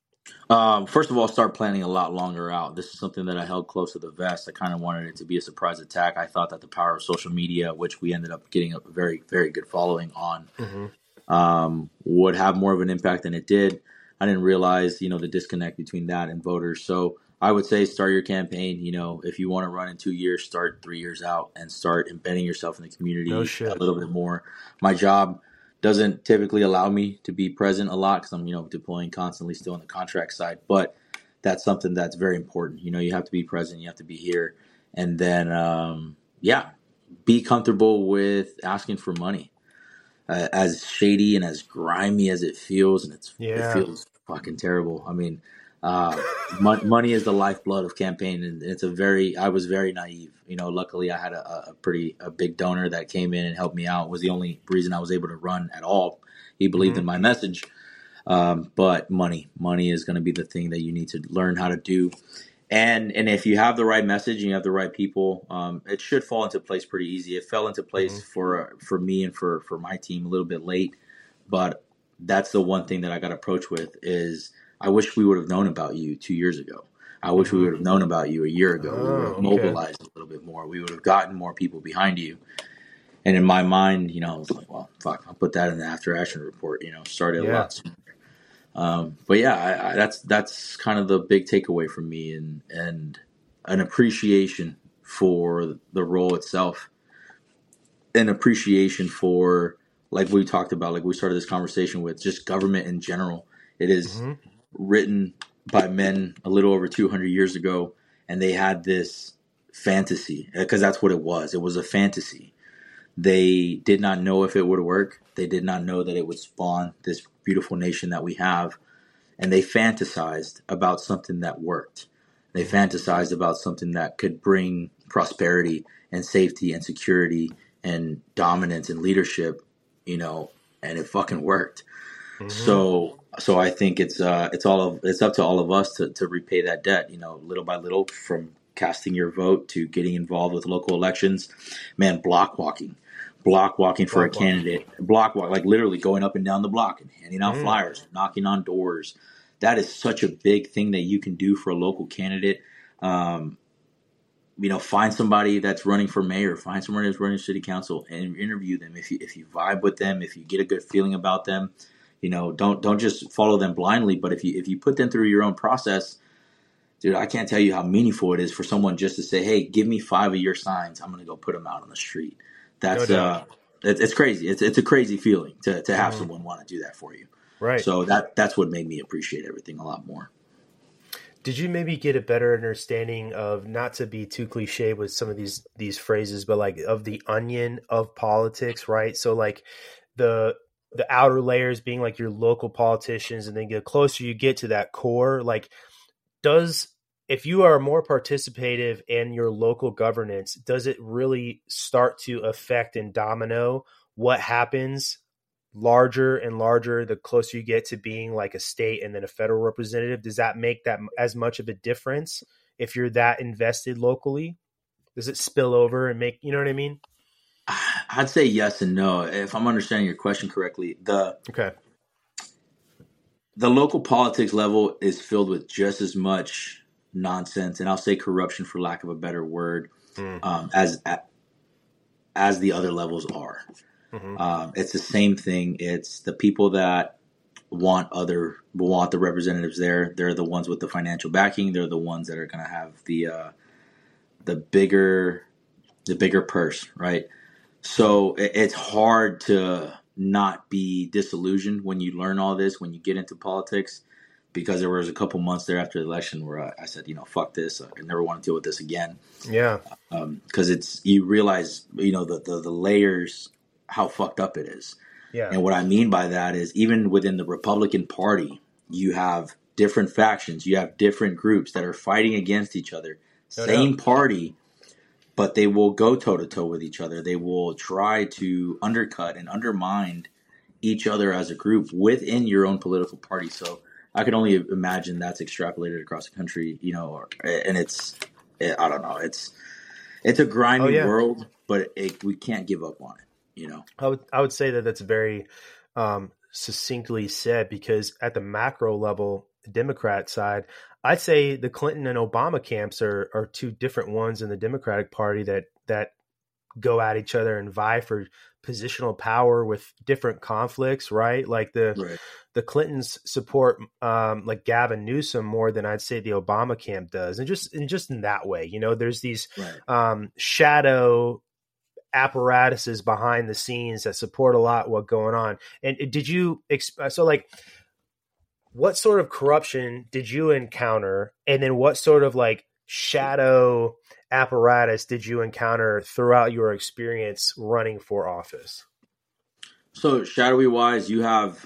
Um, first of all, start planning a lot longer out. This is something that I held close to the vest. I kind of wanted it to be a surprise attack. I thought that the power of social media, which we ended up getting a very, very good following on, Mm-hmm. um, would have more of an impact than it did. I didn't realize, you know, the disconnect between that and voters. So I would say start your campaign. You know, if you want to run in two years, start three years out and start embedding yourself in the No community a shit. little bit more. My job doesn't typically allow me to be present a lot, because I'm, you know, deploying constantly still on the contract side. But that's something that's very important. You know, you have to be present. You have to be here. And then, um, yeah, be comfortable with asking for money. Uh, as shady and as grimy as it feels, and it's it Yeah. feels fucking terrible. I mean, uh, mon- money is the lifeblood of campaign, and it's a very. I was very naive. You know, luckily I had a, a pretty a big donor that came in and helped me out. It was the only reason I was able to run at all. He believed Mm-hmm. in my message, um, but money, money is going to be the thing that you need to learn how to do. And and if you have the right message and you have the right people, um, it should fall into place pretty easy. It fell into Mm-hmm. place for for me and for, for my team a little bit late, but that's the one thing that I got approached with is I wish we would have known about you two years ago. I wish we Mm-hmm. would have known about you a year ago. We would have Oh, okay. mobilized a little bit more. We would have gotten more people behind you. And in my mind, you know, I was like, well, fuck, I'll put that in the after action report. You know, started a Yeah. lot sooner. Um, but yeah, I, I, that's that's kind of the big takeaway from me, and and an appreciation for the role itself, an appreciation for, like we talked about, like we started this conversation with, just government in general. It is Mm-hmm. written by men a little over two hundred years ago, and they had this fantasy, because that's what it was. It was a fantasy. They did not know if it would work. They did not know that it would spawn this beautiful nation that we have. and they fantasized about something that worked. They fantasized about something that could bring prosperity and safety and security and dominance and leadership, you know, and it fucking worked. Mm-hmm. So, so I think it's uh, it's all of it's up to all of us to to repay that debt, you know, little by little, from casting your vote to getting involved with local elections. Man, block walking, block walking for block a candidate, walking. block walk, like literally going up and down the block and handing out mm. flyers, knocking on doors. That is such a big thing that you can do for a local candidate. Um, you know, find somebody that's running for mayor, find somebody that's running city council, and interview them. If you if you vibe with them, if you get a good feeling about them, you know, don't don't just follow them blindly. But if you if you put them through your own process, dude, I can't tell you how meaningful it is for someone just to say, "Hey, give me five of your signs. I'm going to go put them out on the street." That's no uh, it, it's crazy. It's it's a crazy feeling to to have mm. someone want to do that for you. Right. So that that's what made me appreciate everything a lot more. Did you maybe get a better understanding of, not to be too cliche with some of these these phrases, but like of the onion of politics, right? So like the the outer layers being like your local politicians, and then the closer you get to that core, like does if you are more participative in your local governance, does it really start to affect and domino what happens larger and larger the closer you get to being like a state and then a federal representative? Does that make that as much of a difference if you're that invested locally? Does it spill over and make, you know what I mean? I'd say yes and no. If I'm understanding your question correctly, the okay. the local politics level is filled with just as much nonsense, and I'll say corruption for lack of a better word, mm. um, as as the other levels are. Mm-hmm. Um, it's the same thing. It's the people that want other want the representatives there. They're the ones with the financial backing. They're the ones that are going to have the uh, the bigger the bigger purse, right? So it, it's hard to not be disillusioned when you learn all this, when you get into politics, because there was a couple months there after the election where I, I said, you know, fuck this. I never want to deal with this again. Yeah, because um, it's you realize, you know, the, the the layers. How fucked up it is. Yeah. And what I mean by that is even within the Republican Party, you have different factions, you have different groups that are fighting against each other. No Same doubt. Party, but they will go toe to toe with each other. They will try to undercut and undermine each other as a group within your own political party. So I can only imagine that's extrapolated across the country, you know, and it's, I don't know, it's, it's a grimy oh, yeah. world, but it, we can't give up on it. You know, I would I would say that that's very um, succinctly said, because at the macro level, the Democrat side, I'd say the Clinton and Obama camps are are two different ones in the Democratic Party that that go at each other and vie for positional power with different conflicts, right? Like the right. the Clintons support um, like Gavin Newsom more than I'd say the Obama camp does, and just and just in that way, you know, there's these right. um, shadow apparatuses behind the scenes that support a lot what going on. And did you so like what sort of corruption did you encounter, and then what sort of like shadow apparatus did you encounter throughout your experience running for office? So shadowy wise, you have,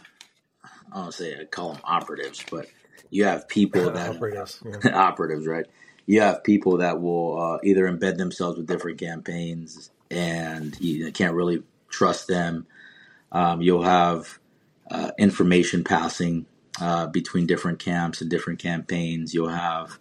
I don't say I call them operatives, but you have people that operatives, yeah. operatives, right? You have people that will uh, either embed themselves with different campaigns, and you can't really trust them. Um, you'll have uh, information passing uh, between different camps and different campaigns. You'll have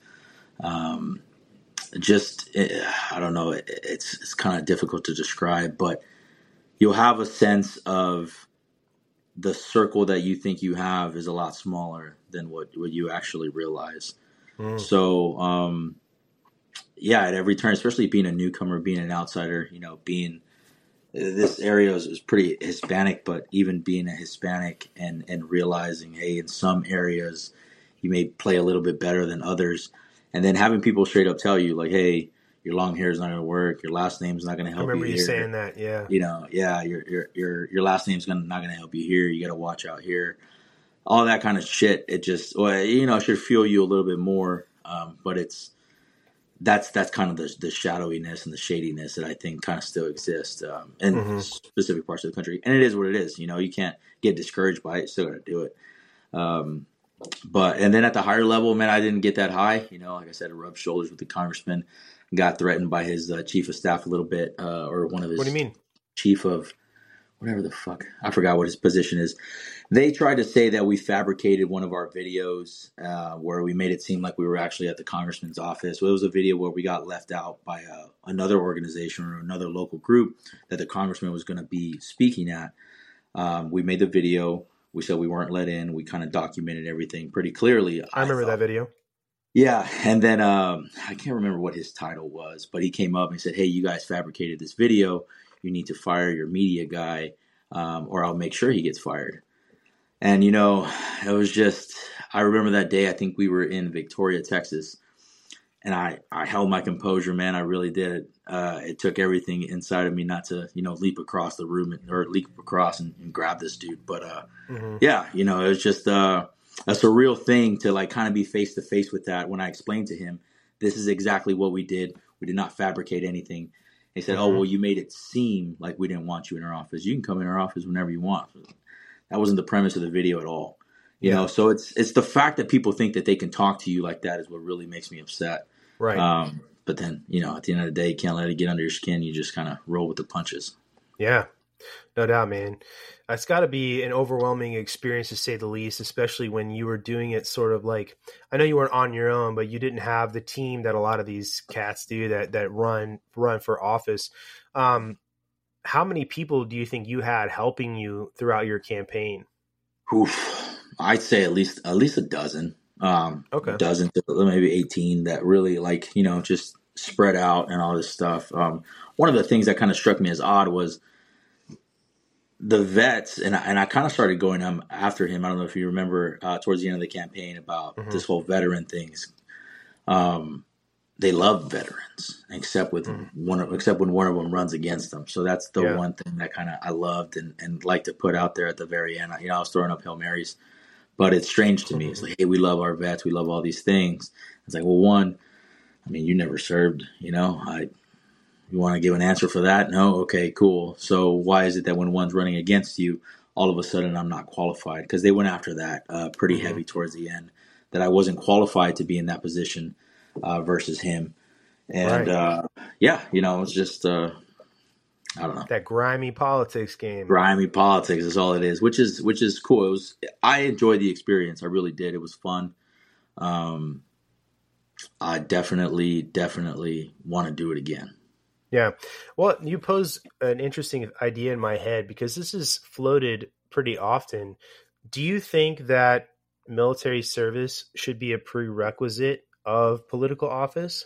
um, just, I don't know, it's it's kind of difficult to describe, but you'll have a sense of the circle that you think you have is a lot smaller than what, what you actually realize. Mm. So, um, yeah, at every turn, especially being a newcomer, being an outsider, you know, being this area is, is pretty Hispanic, but even being a Hispanic and, and realizing, hey, in some areas you may play a little bit better than others. And then having people straight up tell you, like, hey, your long hair is not going to work. Your last name is not going to help you. I remember you, you saying that, yeah. You know, yeah, your your your your last name's gonna not going to help you here. You got to watch out here. All that kind of shit. It just, well, you know, should fuel you a little bit more. Um, but it's that's that's kind of the the shadowiness and the shadiness that I think kind of still exists um, in mm-hmm. specific parts of the country. And it is what it is. You know, you can't get discouraged by it. You still got to do it. Um, But and then at the higher level, man, I didn't get that high. You know, like I said, I rubbed shoulders with the congressman, got threatened by his uh, chief of staff a little bit, uh, or one of What do you his mean? chief of whatever the fuck. I forgot what his position is. They tried to say that we fabricated one of our videos uh, where we made it seem like we were actually at the congressman's office. Well, it was a video where we got left out by uh, another organization or another local group that the congressman was going to be speaking at. Um, we made the video. We said we weren't let in. We kind of documented everything pretty clearly. I remember thought. that video. Yeah, and then um, I can't remember what his title was, but he came up and said, "Hey, you guys fabricated this video. You need to fire your media guy, um, or I'll make sure he gets fired." And you know, it was just, I remember that day. I think we were in Victoria, Texas, and I, I held my composure, man. I really did. Uh, it took everything inside of me not to, you know, leap across the room and, or leap across and, and grab this dude. But uh, mm-hmm. yeah, you know, it was just uh, a surreal thing to like kind of be face to face with that. When I explained to him, this is exactly what we did. We did not fabricate anything. He said, mm-hmm. "Oh, well, you made it seem like we didn't want you in our office. You can come in our office whenever you want." That wasn't the premise of the video at all. You yeah. know, so it's it's the fact that people think that they can talk to you like that is what really makes me upset. Right. Um, but then, you know, at the end of the day, you can't let it get under your skin. You just kind of roll with the punches. Yeah, no doubt, man. It's got to be an overwhelming experience to say the least, especially when you were doing it sort of like, I know you weren't on your own, but you didn't have the team that a lot of these cats do that that run run for office. Um, how many people do you think you had helping you throughout your campaign? Oof, I'd say at least at least a dozen. Um, okay. A dozen to maybe eighteen that really like, you know, just spread out and all this stuff. Um, one of the things that kind of struck me as odd was the vets, and I, and I kind of started going um, after him. I don't know if you remember uh, towards the end of the campaign about mm-hmm. this whole veteran things. Um, they love veterans, except with mm-hmm. one, except when one of them runs against them. So that's the yeah. one thing that kind of I loved and, and like to put out there at the very end. You know, I was throwing up Hail Marys. But it's strange to me. It's like, hey, we love our vets. We love all these things. It's like, well, one, I mean, you never served, you know. I, you want to give an answer for that? No? Okay, cool. So why is it that when one's running against you, all of a sudden I'm not qualified? Because they went after that uh, pretty mm-hmm. heavy towards the end, that I wasn't qualified to be in that position uh, versus him. And, right. uh, yeah, you know, it's just uh, – I don't know. That grimy politics game. Grimy politics is all it is, which is which is cool. It was I enjoyed the experience. I really did. It was fun. Um, I definitely, definitely want to do it again. Yeah. Well, you pose an interesting idea in my head because this is floated pretty often. Do you think that military service should be a prerequisite of political office?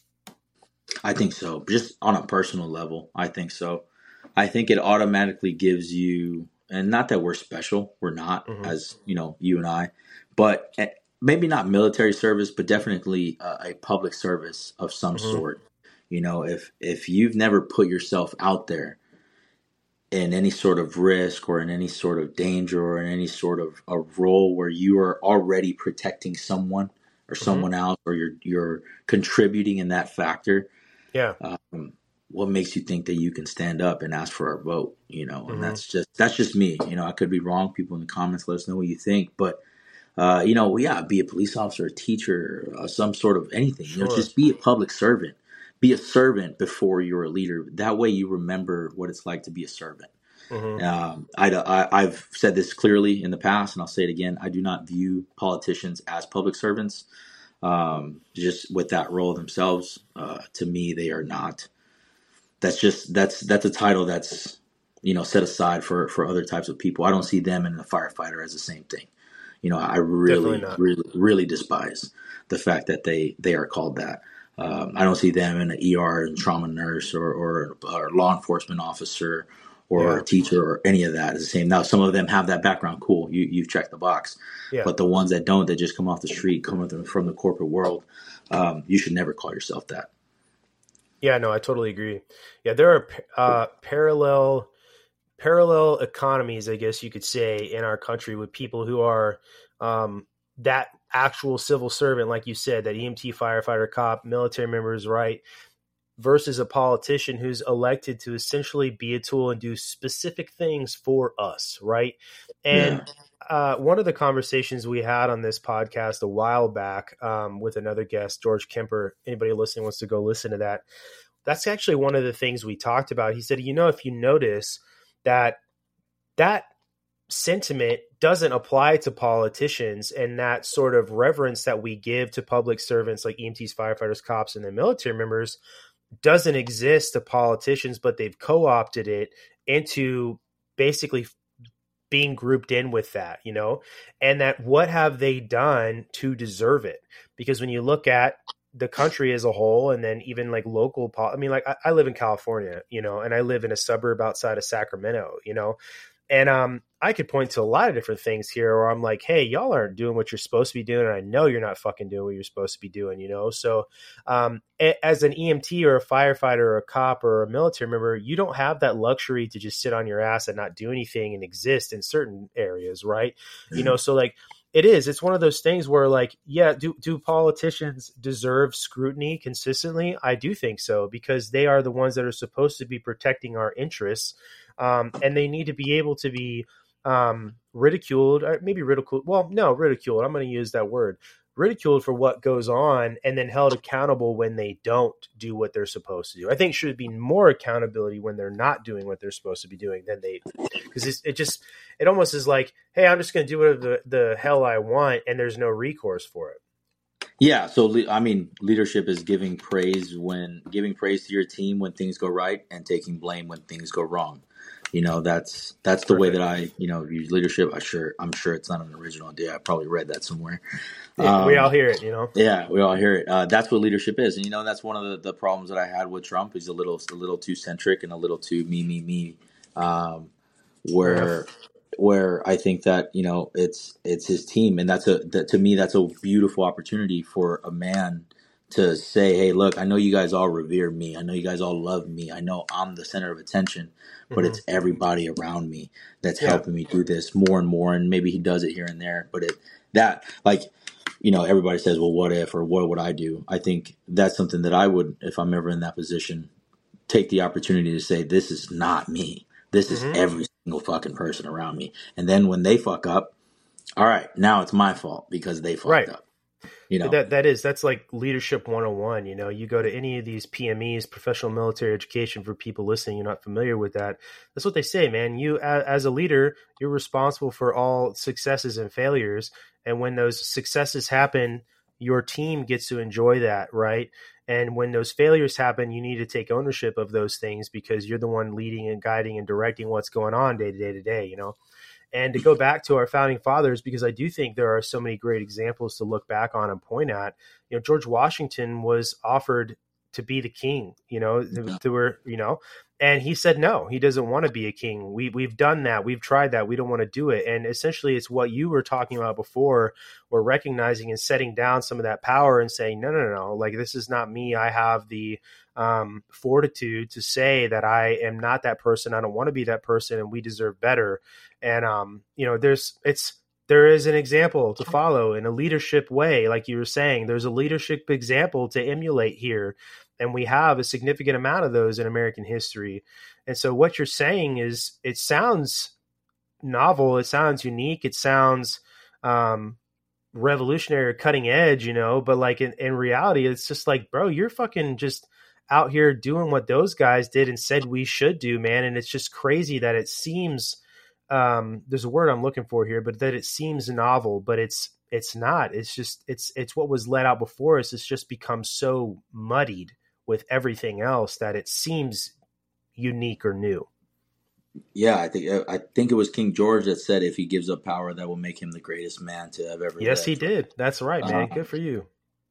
I think so. Just on a personal level, I think so. I think it automatically gives you, and not that we're special, we're not, mm-hmm. as you know, you and I, but maybe not military service, but definitely a, a public service of some mm-hmm. sort. You know, if if you've never put yourself out there in any sort of risk or in any sort of danger or in any sort of a role where you are already protecting someone or someone mm-hmm. else, or you're you're contributing in that factor. Yeah. Um, what makes you think that you can stand up and ask for our vote? You know, and mm-hmm. that's just that's just me. You know, I could be wrong. People in the comments, let us know what you think. But uh, you know, yeah, be a police officer, a teacher, uh, some sort of anything. Sure. You know, just be a public servant. Be a servant before you're a leader. That way, you remember what it's like to be a servant. Mm-hmm. Um, I, I, I've said this clearly in the past, and I'll say it again. I do not view politicians as public servants. Um, just with that role themselves, uh, to me, they are not. That's just that's that's a title that's you know set aside for, for other types of people. I don't see them and a firefighter as the same thing. You know, I really, really, really despise the fact that they they are called that. Um, I don't see them in an E R and trauma nurse or or, or law enforcement officer or yeah. a teacher or any of that is the same. Now, some of them have that background. Cool. You, you've checked the box. Yeah. But the ones that don't, that just come off the street, come from the corporate world, um, you should never call yourself that. Yeah, no, I totally agree. Yeah, there are uh, parallel parallel economies, I guess you could say, in our country with people who are um, that actual civil servant, like you said, that E M T, firefighter, cop, military members, right? Versus a politician who's elected to essentially be a tool and do specific things for us, right? And yeah. uh, one of the conversations we had on this podcast a while back um, with another guest, George Kemper, anybody listening wants to go listen to that. That's actually one of the things we talked about. He said, you know, if you notice that that sentiment doesn't apply to politicians, and that sort of reverence that we give to public servants like E M Ts, firefighters, cops, and the military members doesn't exist to politicians, but they've co-opted it into basically being grouped in with that, you know, and that what have they done to deserve it? Because when you look at the country as a whole, and then even like local, I mean, like I, I live in California, you know, and I live in a suburb outside of Sacramento, you know, and um, I could point to a lot of different things here where I'm like, hey, y'all aren't doing what you're supposed to be doing. And I know you're not fucking doing what you're supposed to be doing, you know? So um, as an E M T or a firefighter or a cop or a military member, you don't have that luxury to just sit on your ass and not do anything and exist in certain areas, right? Mm-hmm. You know, so like it is, it's one of those things where like, yeah, do, do politicians deserve scrutiny consistently? I do think so, because they are the ones that are supposed to be protecting our interests. Um, and they need to be able to be um, ridiculed, or maybe ridiculed. Well, no, ridiculed. I'm going to use that word, ridiculed for what goes on, and then held accountable when they don't do what they're supposed to do. I think should be more accountability when they're not doing what they're supposed to be doing than they, because it just, it almost is like, hey, I'm just going to do whatever the, the hell I want, and there's no recourse for it. Yeah. So, I mean, leadership is giving praise when giving praise to your team when things go right, and taking blame when things go wrong. You know, that's that's the Perfect. way that I, you know, use leadership. I sure I'm sure it's not an original idea. I probably read that somewhere. Yeah, um, we all hear it, you know. Yeah, we all hear it. Uh, that's what leadership is, and you know, that's one of the, the problems that I had with Trump. He's a little a little too centric and a little too me me me. Um, where yeah. where I think that, you know, it's it's his team, and that's a that, to me that's a beautiful opportunity for a man to say, hey, look, I know you guys all revere me. I know you guys all love me. I know I'm the center of attention, but mm-hmm. it's everybody around me that's yeah. helping me do this more and more. And maybe he does it here and there, but it that like, you know, everybody says, well, what if, or what would I do? I think that's something that I would, if I'm ever in that position, take the opportunity to say, this is not me. This is mm-hmm. every single fucking person around me. And then when they fuck up, all right, now it's my fault because they fucked right. up. You know, that that is that's like leadership one oh one. You know, you go to any of these P M Es, professional military education, for people listening, you're not familiar with that. That's what they say, man. You as a leader, you're responsible for all successes and failures. And when those successes happen, your team gets to enjoy that, right? And when those failures happen, you need to take ownership of those things, because you're the one leading and guiding and directing what's going on day to day to day, you know? And to go back to our founding fathers, because I do think there are so many great examples to look back on and point at. You know, George Washington was offered to be the king, you know, yeah. to where, you know, and he said, no, he doesn't want to be a king. We we've done that. We've tried that. We don't want to do it. And essentially it's what you were talking about before. We're recognizing and setting down some of that power and saying, no, no, no, no, like, this is not me. I have the um, fortitude to say that I am not that person. I don't want to be that person, and we deserve better. And, um, you know, there's, it's, there is an example to follow in a leadership way. Like you were saying, there's a leadership example to emulate here. And we have a significant amount of those in American history. And so what you're saying is, it sounds novel. It sounds unique. It sounds, um, revolutionary or cutting edge, you know, but like in, in reality, it's just like, bro, you're fucking just out here doing what those guys did and said we should do, man. And it's just crazy that it seems, um, there's a word I'm looking for here, but that it seems novel, but it's, it's not. It's just, it's, it's what was let out before us. It's just become so muddied with everything else that it seems unique or new. Yeah, I think I think it was King George that said, if he gives up power, that will make him the greatest man to have ever lived. Yes, he did. That's right, man. Uh, Good for you.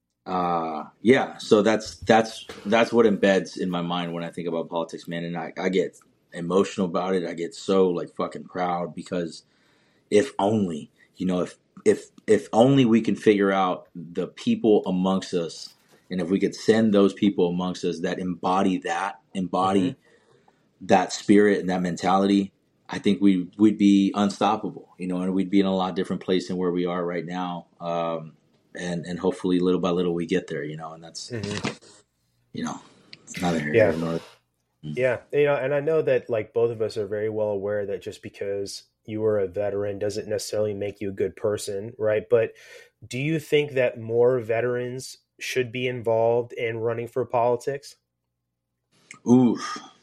Uh, yeah, so that's that's that's what embeds in my mind when I think about politics, man. And I, I get emotional about it. I get so like fucking proud, because if only, you know, if if if only we can figure out the people amongst us, and if we could send those people amongst us that embody that, embody mm-hmm. that spirit and that mentality, I think we we'd be unstoppable, you know, and we'd be in a lot different place than where we are right now. Um, and and hopefully little by little we get there, you know, and that's mm-hmm. you know, it's not a here yeah. nor Yeah, you know, and I know that like both of us are very well aware that just because, you were a veteran doesn't necessarily make you a good person, right? But do you think that more veterans should be involved in running for politics? Ooh,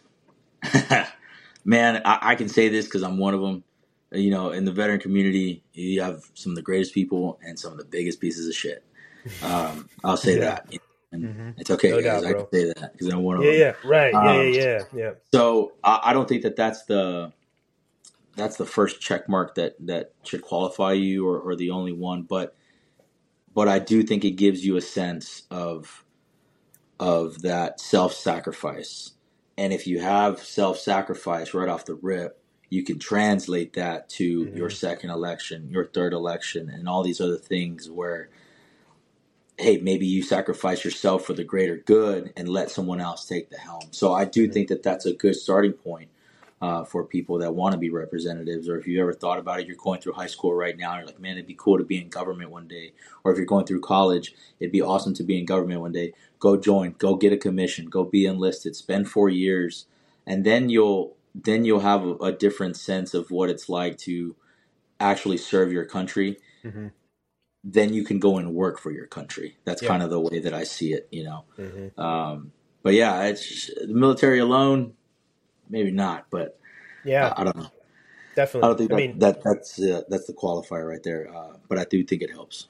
man, I, I can say this because I'm one of them. You know, in the veteran community, you have some of the greatest people and some of the biggest pieces of shit. Um, I'll say yeah. that. And mm-hmm. It's okay, no guys. Doubt, I can say that because I'm one of yeah, them. Yeah, right. Um, yeah, yeah, yeah, yeah. So I, I don't think that that's the that's the first check mark that, that should qualify you or, or the only one. But but I do think it gives you a sense of of that self-sacrifice. And if you have self-sacrifice right off the rip, you can translate that to mm-hmm. your second election, your third election, and all these other things where, hey, maybe you sacrifice yourself for the greater good and let someone else take the helm. So I do mm-hmm. think that that's a good starting point uh, for people that want to be representatives. Or if you ever thought about it, you're going through high school right now, you're like, man, it'd be cool to be in government one day. Or if you're going through college, it'd be awesome to be in government one day. Go join, go get a commission, go be enlisted, spend four years, and then you'll then you'll have a, a different sense of what it's like to actually serve your country. Mm-hmm. Then you can go and work for your country. That's yeah. kind of the way that I see it, you know. Mm-hmm. Um, but yeah, it's the military alone, maybe not, but yeah, uh, I don't know. Definitely, I don't think that, I mean, that that's uh, that's the qualifier right there. Uh, but I do think it helps.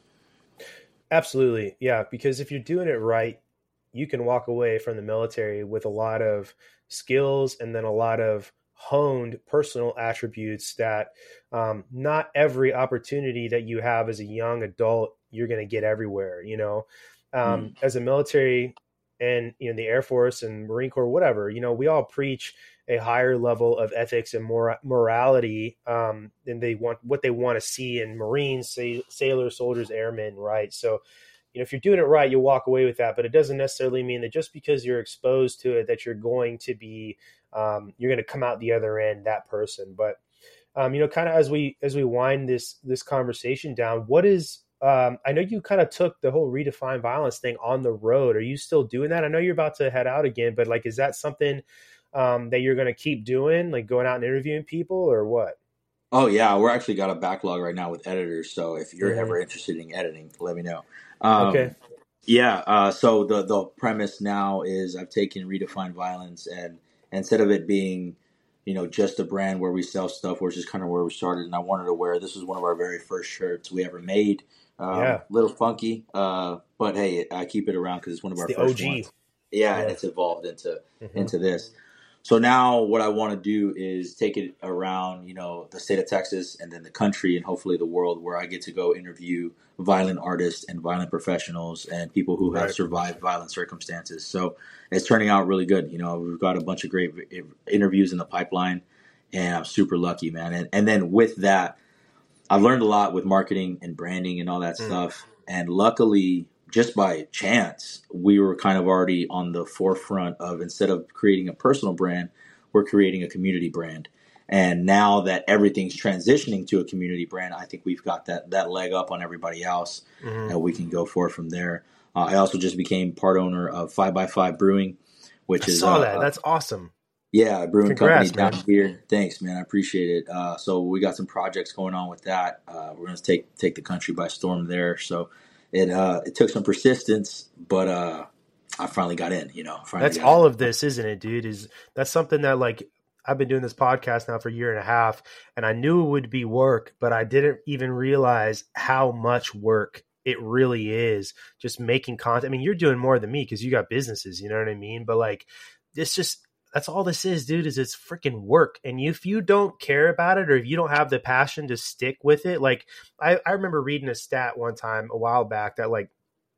Absolutely, yeah. Because if you're doing it right, you can walk away from the military with a lot of skills and then a lot of honed personal attributes that um, not every opportunity that you have as a young adult, you're going to get everywhere, you know, um, mm. as a military and, you know, the Air Force and Marine Corps, whatever, you know, we all preach a higher level of ethics and mor- morality um, than they want, what they want to see in Marines, say, sailors, soldiers, airmen. Right. So, you know, if you're doing it right, you'll walk away with that, but it doesn't necessarily mean that just because you're exposed to it, that you're going to be, um, you're going to come out the other end, that person. But, um, you know, kind of as we, as we wind this, this conversation down, what is, um, I know you kind of took the whole Redefine Violence thing on the road. Are you still doing that? I know you're about to head out again, but like, is that something, um, that you're going to keep doing, like going out and interviewing people or what? Oh yeah. We're actually got a backlog right now with editors. So if you're mm-hmm. ever interested in editing, let me know. Um, okay. Yeah. Uh, so the, the premise now is I've taken Redefine Violence and instead of it being, you know, just a brand where we sell stuff, which is kind of where we started. And I wanted to wear, this was one of our very first shirts we ever made. Um, yeah. Little funky. Uh, but hey, I keep it around cause it's one of our it's first the O G. ones. Yeah, yeah. And it's evolved into, mm-hmm. into this. So now what I want to do is take it around, you know, the state of Texas and then the country and hopefully the world where I get to go interview violent artists and violent professionals and people who have right. survived violent circumstances. So it's turning out really good. You know, we've got a bunch of great interviews in the pipeline and I'm super lucky, man. And, and then with that, I've learned a lot with marketing and branding and all that mm. stuff. And luckily, just by chance, we were kind of already on the forefront of instead of creating a personal brand, we're creating a community brand. And now that everything's transitioning to a community brand, I think we've got that that leg up on everybody else, mm-hmm. and we can go forward from there. Uh, I also just became part owner of Five by Five Brewing, which I is saw uh, that. That's awesome. Yeah, a brewing Congrats, company down man. here. Thanks, man. I appreciate it. Uh, so we got some projects going on with that. Uh, we're going to take take the country by storm there. So it uh, it took some persistence, but uh, I finally got in. You know, that's all in. Of this, isn't it, dude? Is that's something that like I've been doing this podcast now for a year and a half, and I knew it would be work, but I didn't even realize how much work it really is. Just making content. I mean, you're doing more than me because you got businesses. You know what I mean? But like, it's just. That's all this is, dude, is it's freaking work. And if you don't care about it or if you don't have the passion to stick with it, like I, I remember reading a stat one time a while back that like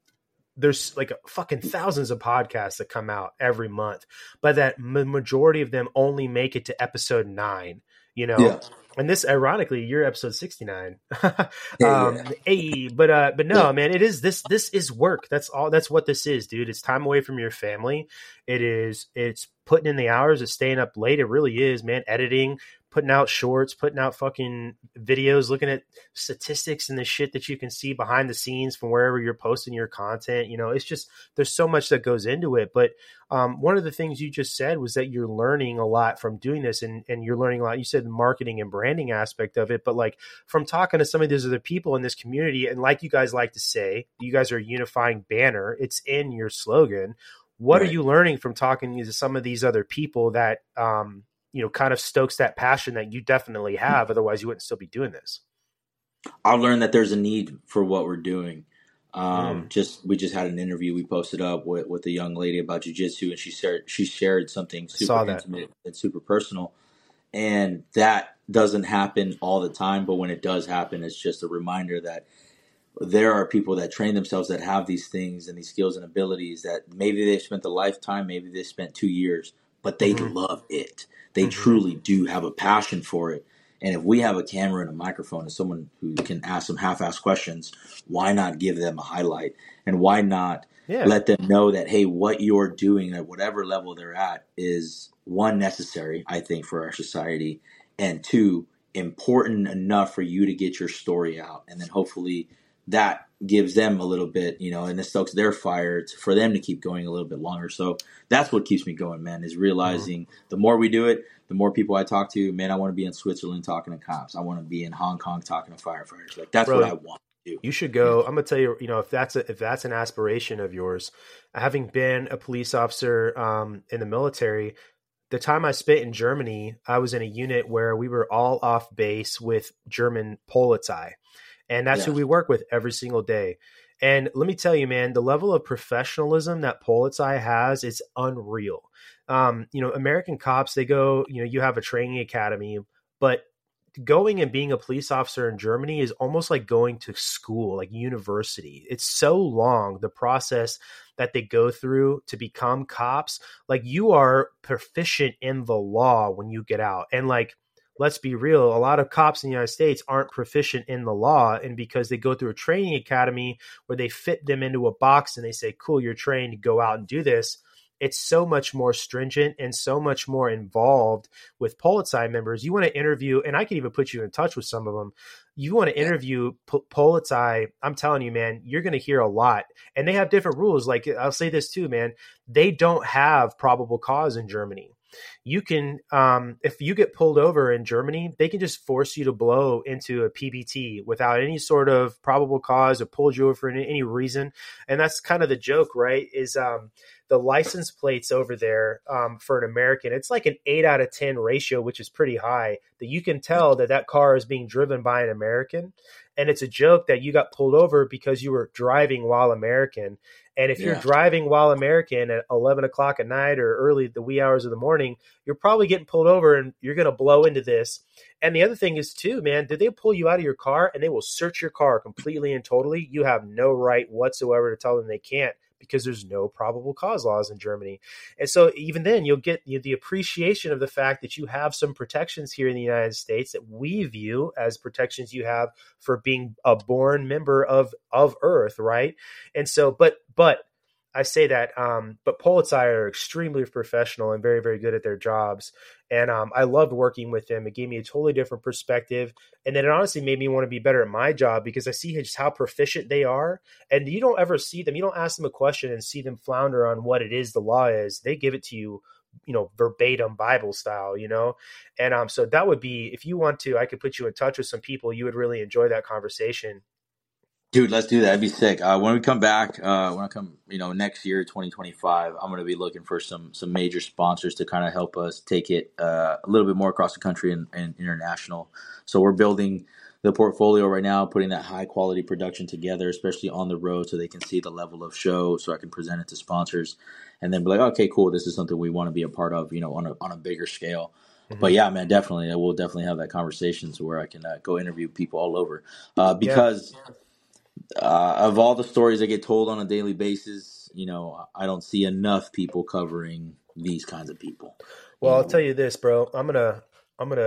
there's like fucking thousands of podcasts that come out every month, but that m- majority of them only make it to episode nine, you know? Yeah. And this, ironically, you're episode sixty-nine. um, yeah. Hey, but, uh, but no, man, it is this, this is work. That's all, that's what this is, dude. It's time away from your family. It is, it's putting in the hours of staying up late. It really is, man. Editing, putting out shorts, putting out fucking videos, looking at statistics and the shit that you can see behind the scenes from wherever you're posting your content. You know, it's just, there's so much that goes into it. But um, one of the things you just said was that you're learning a lot from doing this, and, and you're learning a lot. You said the marketing and branding aspect of it, but like from talking to some of these other people in this community, and like you guys like to say, you guys are a unifying banner. It's in your slogan. What right. are you learning from talking to some of these other people that, um, you know, kind of stokes that passion that you definitely have? Otherwise you wouldn't still be doing this. I learned that there's a need for what we're doing. Um, mm. Just we just had an interview we posted up with, with a young lady about jiu-jitsu, and she shared she shared something super intimate and super personal, and that doesn't happen all the time. But when it does happen, it's just a reminder that there are people that train themselves that have these things and these skills and abilities that maybe they've spent a lifetime, maybe they spent two years, but they mm-hmm. love it. They mm-hmm. truly do have a passion for it. And if we have a camera and a microphone and someone who can ask some half-assed questions, why not give them a highlight? And why not yeah. let them know that, hey, what you're doing at whatever level they're at is, one, necessary, I think, for our society, and two, important enough for you to get your story out. And then hopefully that gives them a little bit, you know, and it stokes their fire to, for them to keep going a little bit longer. So that's what keeps me going, man, is realizing mm-hmm. the more we do it, the more people I talk to, man, I want to be in Switzerland talking to cops. I want to be in Hong Kong talking to firefighters. Like, that's Bro, what I want to do. You should go. I'm going to tell you, you know, if that's a, if that's an aspiration of yours, having been a police officer um, in the military, the time I spent in Germany, I was in a unit where we were all off base with German Polizei. And that's yeah. who we work with every single day. And let me tell you, man, the level of professionalism that Polizei has is unreal. Um, you know, American cops, they go, you know, you have a training academy, but going and being a police officer in Germany is almost like going to school, like university. It's so long, the process that they go through to become cops. Like, you are proficient in the law when you get out. And like, let's be real, a lot of cops in the United States aren't proficient in the law, and because they go through a training academy where they fit them into a box and they say, cool, you're trained to go out and do this. It's so much more stringent and so much more involved with Polizei members. You want to interview, and I can even put you in touch with some of them. You want to interview P- Polizei, I'm telling you, man, you're going to hear a lot. And they have different rules. Like, I'll say this too, man, they don't have probable cause in Germany. You can, um, if you get pulled over in Germany, they can just force you to blow into a P B T without any sort of probable cause or pulled you over for any, any reason. And that's kind of the joke, right? Is um, the license plates over there um, for an American, it's like an eight out of ten ratio, which is pretty high, that you can tell that that car is being driven by an American. And it's a joke that you got pulled over because you were driving while American. And if yeah. you're driving while American at eleven o'clock at night or early the wee hours of the morning, you're probably getting pulled over and you're going to blow into this. And the other thing is too, man, did they pull you out of your car and they will search your car completely and totally? You have no right whatsoever to tell them they can't, because there's no probable cause laws in Germany. And so even then you'll get you know, the appreciation of the fact that you have some protections here in the United States that we view as protections you have for being a born member of, of Earth, right? And so, but, but I say that, um, but Polizei are extremely professional and very, very good at their jobs. And um, I loved working with them. It gave me a totally different perspective. And then it honestly made me want to be better at my job, because I see just how proficient they are. And you don't ever see them. You don't ask them a question and see them flounder on what it is the law is. They give it to you, you know, verbatim Bible style, you know? And um, so that would be, if you want to, I could put you in touch with some people. You would really enjoy that conversation. Dude, let's do that. That'd be sick. Uh, when we come back, uh, when I come, you know, next year, twenty twenty-five, I'm going to be looking for some some major sponsors to kind of help us take it uh, a little bit more across the country and, and international. So we're building the portfolio right now, putting that high quality production together, especially on the road, so they can see the level of show, so I can present it to sponsors, and then be like, okay, cool, this is something we want to be a part of, you know, on a on a bigger scale. Mm-hmm. But yeah, man, definitely, I will definitely have that conversation to where I can uh, go interview people all over, uh, because. Yeah. Uh, of all the stories that get told on a daily basis, you know, I don't see enough people covering these kinds of people. Well, know? I'll tell you this, bro. I'm gonna, I'm gonna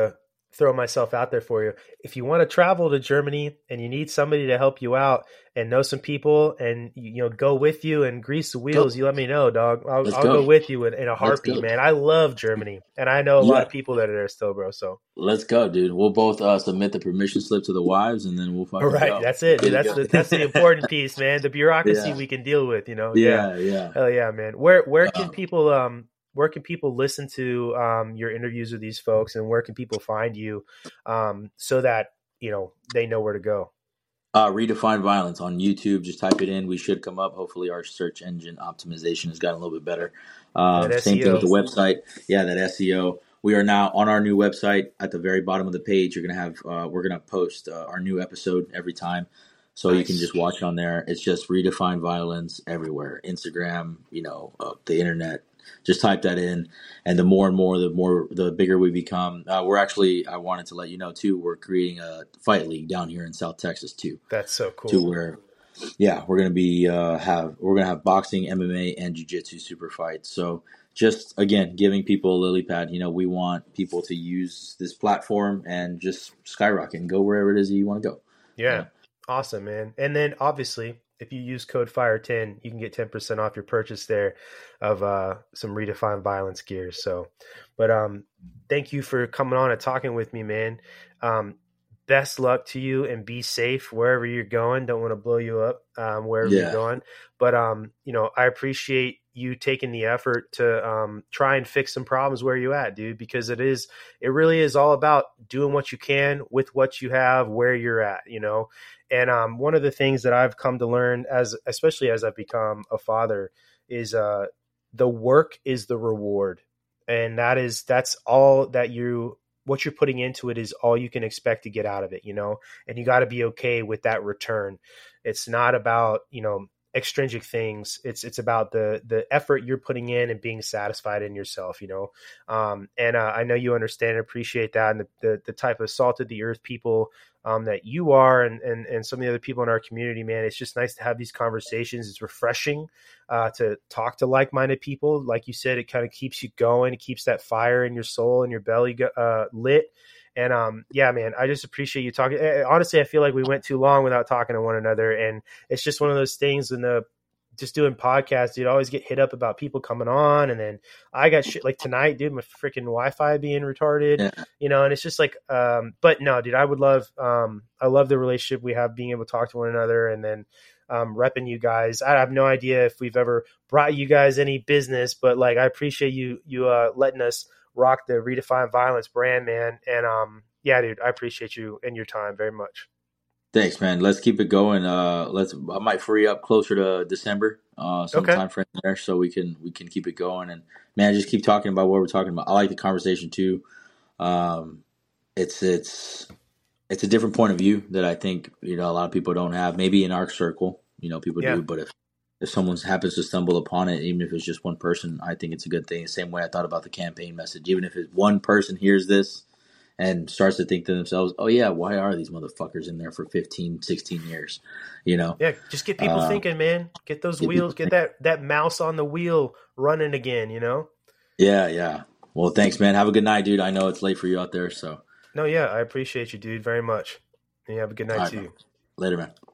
throw myself out there for you. If you want to travel to Germany and you need somebody to help you out and know some people and, you know, go with you and grease the wheels, go. You let me know, dog. I'll, I'll go. go with you in, in a heartbeat, man. I love Germany, and I know a yeah. lot of people that are there still, bro. So let's go, dude. We'll both uh, submit the permission slip to the wives, and then we'll fucking All right, go. That's it, dude. That's the, that's the important piece, man. The bureaucracy yeah. we can deal with, you know. Yeah, yeah. yeah. Hell yeah, man. Where where can um, people um where can people listen to um, your interviews with these folks, and where can people find you um, so that, you know, they know where to go? Uh, Redefine Violence on YouTube. Just type it in. We should come up. Hopefully our search engine optimization has gotten a little bit better. Um, same thing with the website. Yeah, that S E O. We are now on our new website. At the very bottom of the page, you're going to have, uh, we're going to post uh, our new episode every time. So nice. You can just watch on there. It's just Redefine Violence everywhere. Instagram, you know, uh, the internet. Just type that in, and the more and more, the more, the bigger we become. Uh, we're actually, I wanted to let you know too, we're creating a fight league down here in South Texas too. That's so cool. To where, yeah, we're gonna be uh, have we're gonna have boxing, M M A, and jiu-jitsu super fights. So just again, giving people a lily pad. You know, we want people to use this platform and just skyrocket and go wherever it is that you want to go. Yeah, yeah. Awesome, man. And then obviously, if you use code fire ten, you can get ten percent off your purchase there of uh, some Redefine Violence gear. So, but um, thank you for coming on and talking with me, man. Um, best luck to you, and be safe wherever you're going. Don't want to blow you up um, wherever yeah. you're going. But, um, you know, I appreciate you taking the effort to um, try and fix some problems where you at, dude, because it is, it really is all about doing what you can with what you have, where you're at, you know? And um, one of the things that I've come to learn, as especially as I've become a father, is uh, the work is the reward. And that is, that's all that you, what you're putting into it is all you can expect to get out of it, you know, and you got to be okay with that return. It's not about, you know, extrinsic things. It's, it's about the, the effort you're putting in and being satisfied in yourself, you know? Um, and uh, I know you understand and appreciate that. And the, the, the type of salt of the earth people um, that you are, and, and, and some of the other people in our community, man, it's just nice to have these conversations. It's refreshing uh, to talk to like-minded people. Like you said, it kind of keeps you going. It keeps that fire in your soul and your belly uh, lit. And um, yeah, man, I just appreciate you talking. Honestly, I feel like we went too long without talking to one another. And it's just one of those things in the, just doing podcasts, you'd always get hit up about people coming on. And then I got shit like tonight, dude, my freaking Wi-Fi being retarded, yeah. you know, and it's just like, um, but no, dude, I would love, um, I love the relationship we have, being able to talk to one another, and then um, repping you guys. I have no idea if we've ever brought you guys any business, but like, I appreciate you, you uh, letting us rock the Redefine Violence brand, man. And um, yeah, dude, I appreciate you and your time very much. Thanks, man. Let's keep it going. Uh, let's. I might free up closer to December, uh, sometime okay. frame there, so we can we can keep it going. And man, just keep talking about what we're talking about. I like the conversation too. Um, it's it's it's a different point of view that I think, you know, a lot of people don't have. Maybe in our circle, you know, people yeah. do. But if if someone happens to stumble upon it, even if it's just one person, I think it's a good thing. The same way I thought about the campaign message. Even if it's one person hears this and starts to think to themselves, oh, yeah, why are these motherfuckers in there for fifteen, sixteen years? You know? Yeah, just get people uh, thinking, man. Get those get wheels, get that, that mouse on the wheel running again, you know? Yeah, yeah. Well, thanks, man. Have a good night, dude. I know it's late for you out there, so. No, yeah, I appreciate you, dude, very much. And you have a good night, right, too. Later, man.